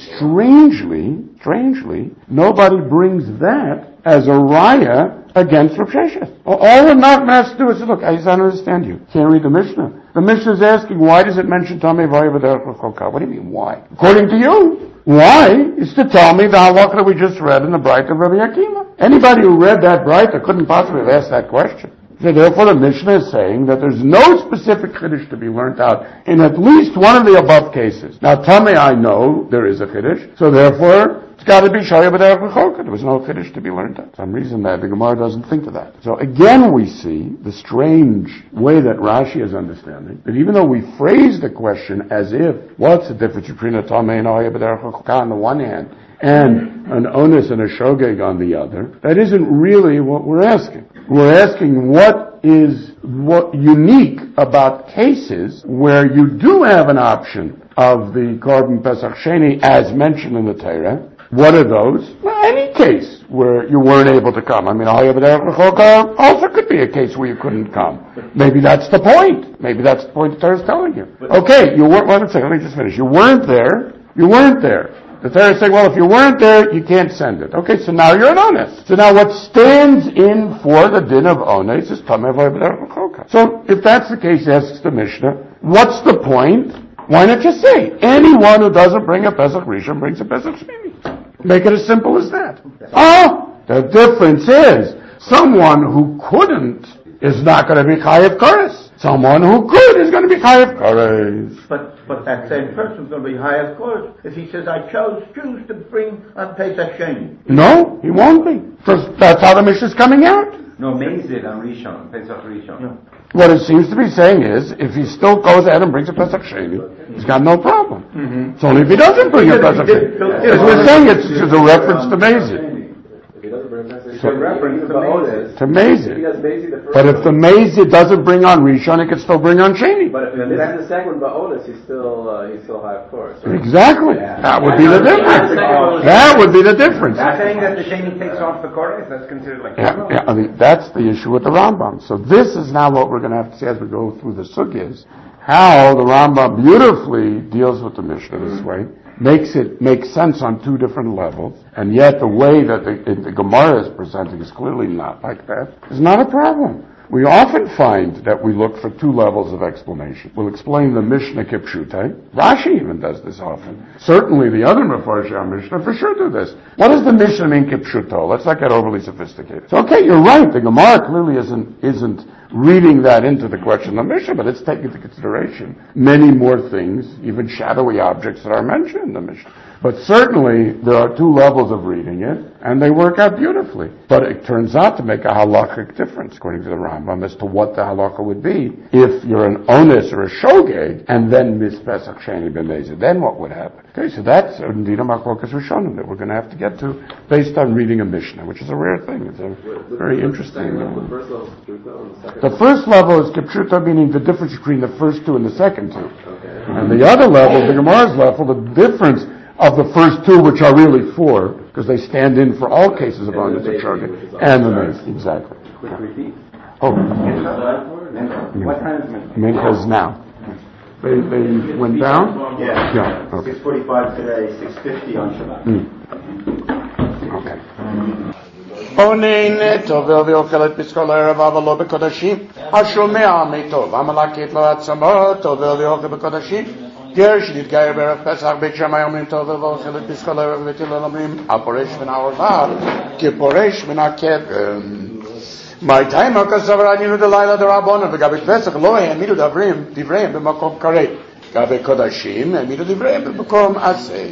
Strangely, nobody brings that as a raya against Reb Sheshes. All the Nachman has to do is say, look, I don't understand you. Can't read the Mishnah. The Mishnah is asking, why does it mention Tamei V'Haya B'derech L'Chayka? What do you mean, why? According to you, why is to tell me the halakha that we just read in the Bright of Rabbi Akiva. Anybody who read that Bright couldn't possibly have asked that question. So therefore the Mishnah is saying that there's no specific chiddush to be learnt out in at least one of the above cases. Now Tamei, I know there is a chiddush, so therefore it's got to be Shaya B'derech L'Chayka. There was no chiddush to be learnt out. For some reason that the Gemara doesn't think of that. So again we see the strange way that Rashi is understanding, that even though we phrase the question as if, what's the difference between a Tamei and a Shaya B'derech L'Chayka on the one hand, and an onus and a shogeg on the other, that isn't really what we're asking. We're asking what unique about cases where you do have an option of the Korban Pesach Sheni as mentioned in the Torah. What are those? Well, any case where you weren't able to come. I mean, also could be a case where you couldn't come. Maybe that's the point. Maybe that's the point the Torah is telling you. Okay, you weren't, let me just finish. You weren't there. The Torah is saying, well, if you weren't there, you can't send it. Okay, so now you're an onus. So now what stands in for the din of onus is Tamei V'Haya B'derech L'Chayka. So if that's the case, asks the Mishnah, what's the point Why not just say, anyone who doesn't bring a Pesach Rishon brings a Pesach Sheni? Make it as simple as that. Oh, the difference is, someone who couldn't is not going to be Chayev Koros. Someone who could is going to be Chayev Koros. But that same person's going to be Chayev Koros if he says, I choose to bring a Pesach Sheni. No, he won't be. Because that's how the Mishnah is coming out. No, Meizid on Rishon, Pesach Rishon. Yeah. What it seems to be saying is, if he still goes ahead and brings a Pesach Sheni, he's got no problem. Mm-hmm. It's only if he doesn't bring a Pesach Sheni. As we're saying, it's a reference to Meizid. It's a reference to Meizid. But if the Meizid doesn't bring on Rishon, he can still bring on Sheni. But if this is the second Ba'olis, he's still high, of course. Right? Exactly. Yeah. That would be the difference. That would be the difference. That's saying that the Sheni takes off the Koros, that's considered like... Yeah, I mean, that's the issue with the Rambam. So this is now what we're going to have to see as we go through the Sugyas, how the Rambam beautifully deals with the Mishnah this way, makes it make sense on two different levels, and yet the way that the Gemara is presenting is clearly not like that. It's not a problem. We often find that we look for two levels of explanation. We'll explain the Mishnah Kipshute. Rashi even does this often. Certainly the other Mefarshei Mishnah for sure do this. What does the Mishnah mean Kipshuto? Let's not get overly sophisticated. So okay, you're right. The Gemara clearly isn't reading that into the question of the Mishnah, but it's taking into consideration many more things, even shadowy objects that are mentioned in the Mishnah. But certainly, there are two levels of reading it, and they work out beautifully. But it turns out to make a halachic difference, according to the Rambam, as to what the halacha would be if you're an onus or a shogeg, and then miss Pesach Sheni b'mezid. Then what would happen? Okay, so that's indeed a machlokas rishonim that we're going to have to get to, based on reading a Mishnah, which is a rare thing. It's a very interesting. The first level is kipshuta, meaning the difference between the first two and the second two. Okay. And the other level, the Gemara's level, the difference of the first two, which are really four, because they stand in for all cases of onus or shogeg, and the Meizid. Exactly. Quick repeat. Oh. What time is Mincha? Mincha is now. They went down? Yeah. Okay. 6:45 today, 6:50 on Shabbat. Okay. Onein tovel ve'ochelet b'skol ha'erev אבל לא בקודשים השומע מטוב המלקט לו עצמו tovel ve'ochel בקודשים גר שנתגייר בערב פסח בית שמאי אומרים tovel ve'ochelet ב'skol ha'erev ובית הלל אומרים הפורש מן העורלה כפורש מן הקבר. My time כסבר ענינו דלילה דרבנן וגבי פסח לא העמידו דבריהם במקום קרב גבי קודשים העמידו דבריהם במקום עשה.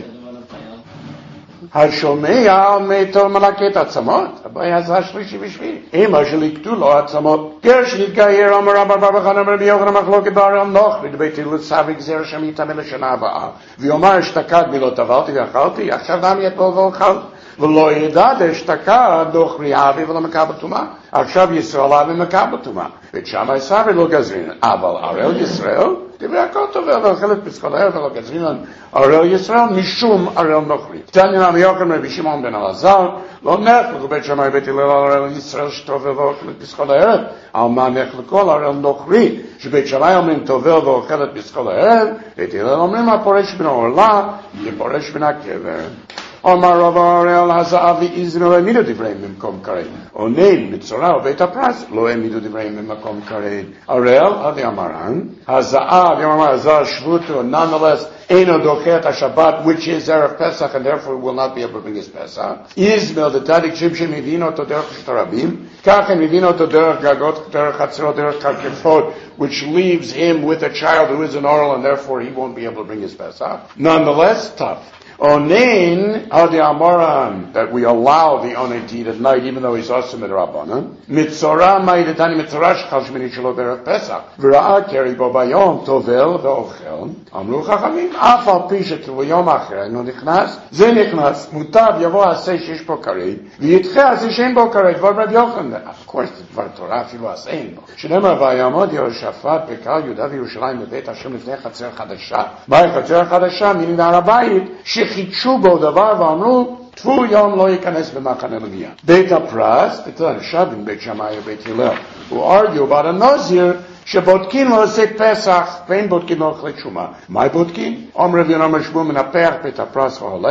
השומע מתו מלקט עצמות, הבעיה זה השלישי בשביל. אמא שליקטו לו עצמות. גר שנתגייר אמר רבא בר בר חנן רבי יוחנן מחלוקת בארם נוכרי דבית הלל סבי גזיר שם יטמא לשנה הבאה. ויאמר אשתקד מלא טבלתי ואכלתי, עכשיו דם יטבול ואוכל. ולא ידע אשתקד נוכרי אבי ולא מקבל טומאה. עכשיו ישראל אבי מקבל טומאה. ואת שמה סבי לא גזרין. אבל ערל ישראל דברי הכל טובל ואוכלת פסקול הערב ולא גזרינן ערל ישראל משום ערל נוכרי. תניא רבי יוחנן רבי שמעון בן אלעזר לא נחלקו בית שמאי בית הלל על ערל ישראל שטובל ואוכלת פסקול הערב. על מה נחלקו על ערל נוכרי שבית שמאי אומרים טובל ואוכלת פסקול הערב, בית הלל אומרים הפורש מן העורלה כפורש מן הקבר. אמר רב הראל הזהב ואיזנו לא העמידו דבריהם במקום כרת. עונן מצורע ובית הפרס לא העמידו דבריהם במקום כרת. הראל, אבי אמרן, הזהב שבותו, nonetheless, אינו דוחה את השבת, which is Erev Pesach, and therefore will not be able to bring his Pesach. איזמל דתדיק שמשם הבינו אותו דרך שתרבים, כך הם הבינו אותו דרך גגות, דרך חצרות, דרך קרקפות, which leaves him with a child who is an oral, and therefore he won't be able to bring his Pesach. Nonetheless, tough. Onein adi amaran, that we allow the onein to eat at night, even though he's also midrabanan. Mitzorah ma'idetani mitzorah shechal shmini shelo b'erev Pesach. V'ra'a keri bo bayom tovel ve'ochel. Amru chachamim af al pi shetu v'yom acher eno nichnas. Ze nichnas mutav yavo aseh shesh bo kared v'yitche aseh shein bo kared v'or Rabbi Yochanan. Of course, the dvar Torah afilu asein bo. Shneimar v'yamod Yehoshaphat bekal Yehuda v'Yerushalayim bebeit Hashem lifnei chatzer chadasha. By chatzer chadasha, meaning the Har HaBayit, חידשו בו דבר ואמרו, תפו יום לא ייכנס במחנה לוויה. בית הפרס, בית הרש"בים, בית שמאי ובית הלל, הוא argue about a נזיר שבודקין לו עושה פסח, ואין בודקין לו אוכלי שומה. מה בודקין? אומר רבי יונה משמעו מנפח בית הפרס והולך,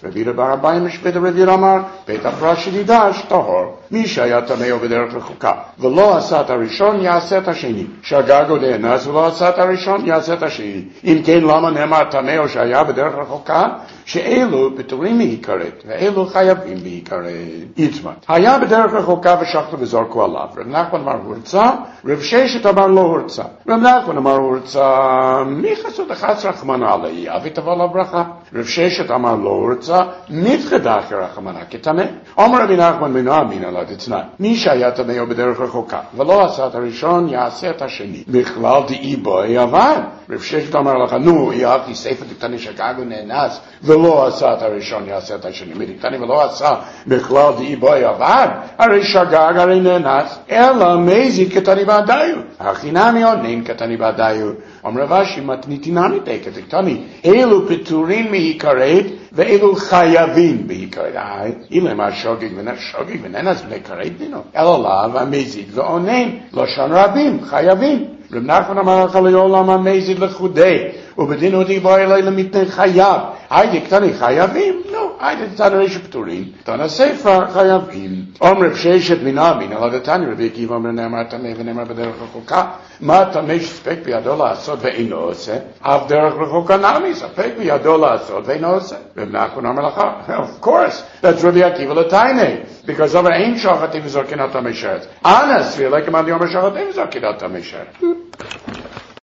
רבי דבר הבאים משפט רבי רמר, בית הפרש שנידש, טהור. מי שהיה טמא או בדרך רחוקה, ולא עשה את הראשון, יעשה את השני. שגג או נאנס ולא עשה את הראשון, יעשה את השני. אם כן, למה נאמר טמא או שהיה בדרך רחוקה? שאלו פטורים מהיכרת, ואלו חייבים בהיכרת. יצמן, היה בדרך רחוקה ושחטו וזרקו עליו. רב נחמן אמר הורצה, רב ששת אמר לא הורצה. רב נחמן אמר הורצה, מי חסות אחת רחמנה עלי, אבי תבוא לה ברכה. רב ששת אמר לא הורצה, נתחדה כרחמנה כתמה. אומר רבי נחמן מנוע אמינא לה דתנן, מי שהיה טמא או בדרך רחוקה, ולא עשה את הראשון, יעשה את השני. בכלל דאי בוי אבל. רב ששת אמר לך, נו, יאכי ספר דקטני שגג ונאנס, ולא עשה את הראשון, יעשה את השני. מדקטני ולא עשה בכלל דאי בוי עבד, הרי שגג הרי נאנס, אלא מזיד קטני בעדיו. החינמי עונן קטני בעדיו. אומר רבשי, מתניתינני תקת דקטני, אלו פטורים מהיכרת, ואלו חייבים בהיכרת. אילם השוגג ונאנס בנכרת דינו. אלא לאו המזיד ועונן, לשון רבים, חייבים. רב נחמן אמר לך לעולם המזיד לחודי, ובדין אותי בוא אלי למתני חייב. היידי קטני חייבים? לא, היידי תתן רשע פטורים. תן הספר חייבים. אומר ששת מינה מן על הדתני רבי עקיבא אומר נאמר תמה ונאמר בדרך רחוקה. מה תמה שספק בידו לעשות ואינו עושה? אף דרך רחוקה נמי ספק בידו לעשות ואינו עושה. רב נחמן אמר לך, of course, that's רבי עקיבא לתייני. Because over ein shochet im zorkin at a meshet. Honestly, like a man the omer shochet im zorkin at a meshet.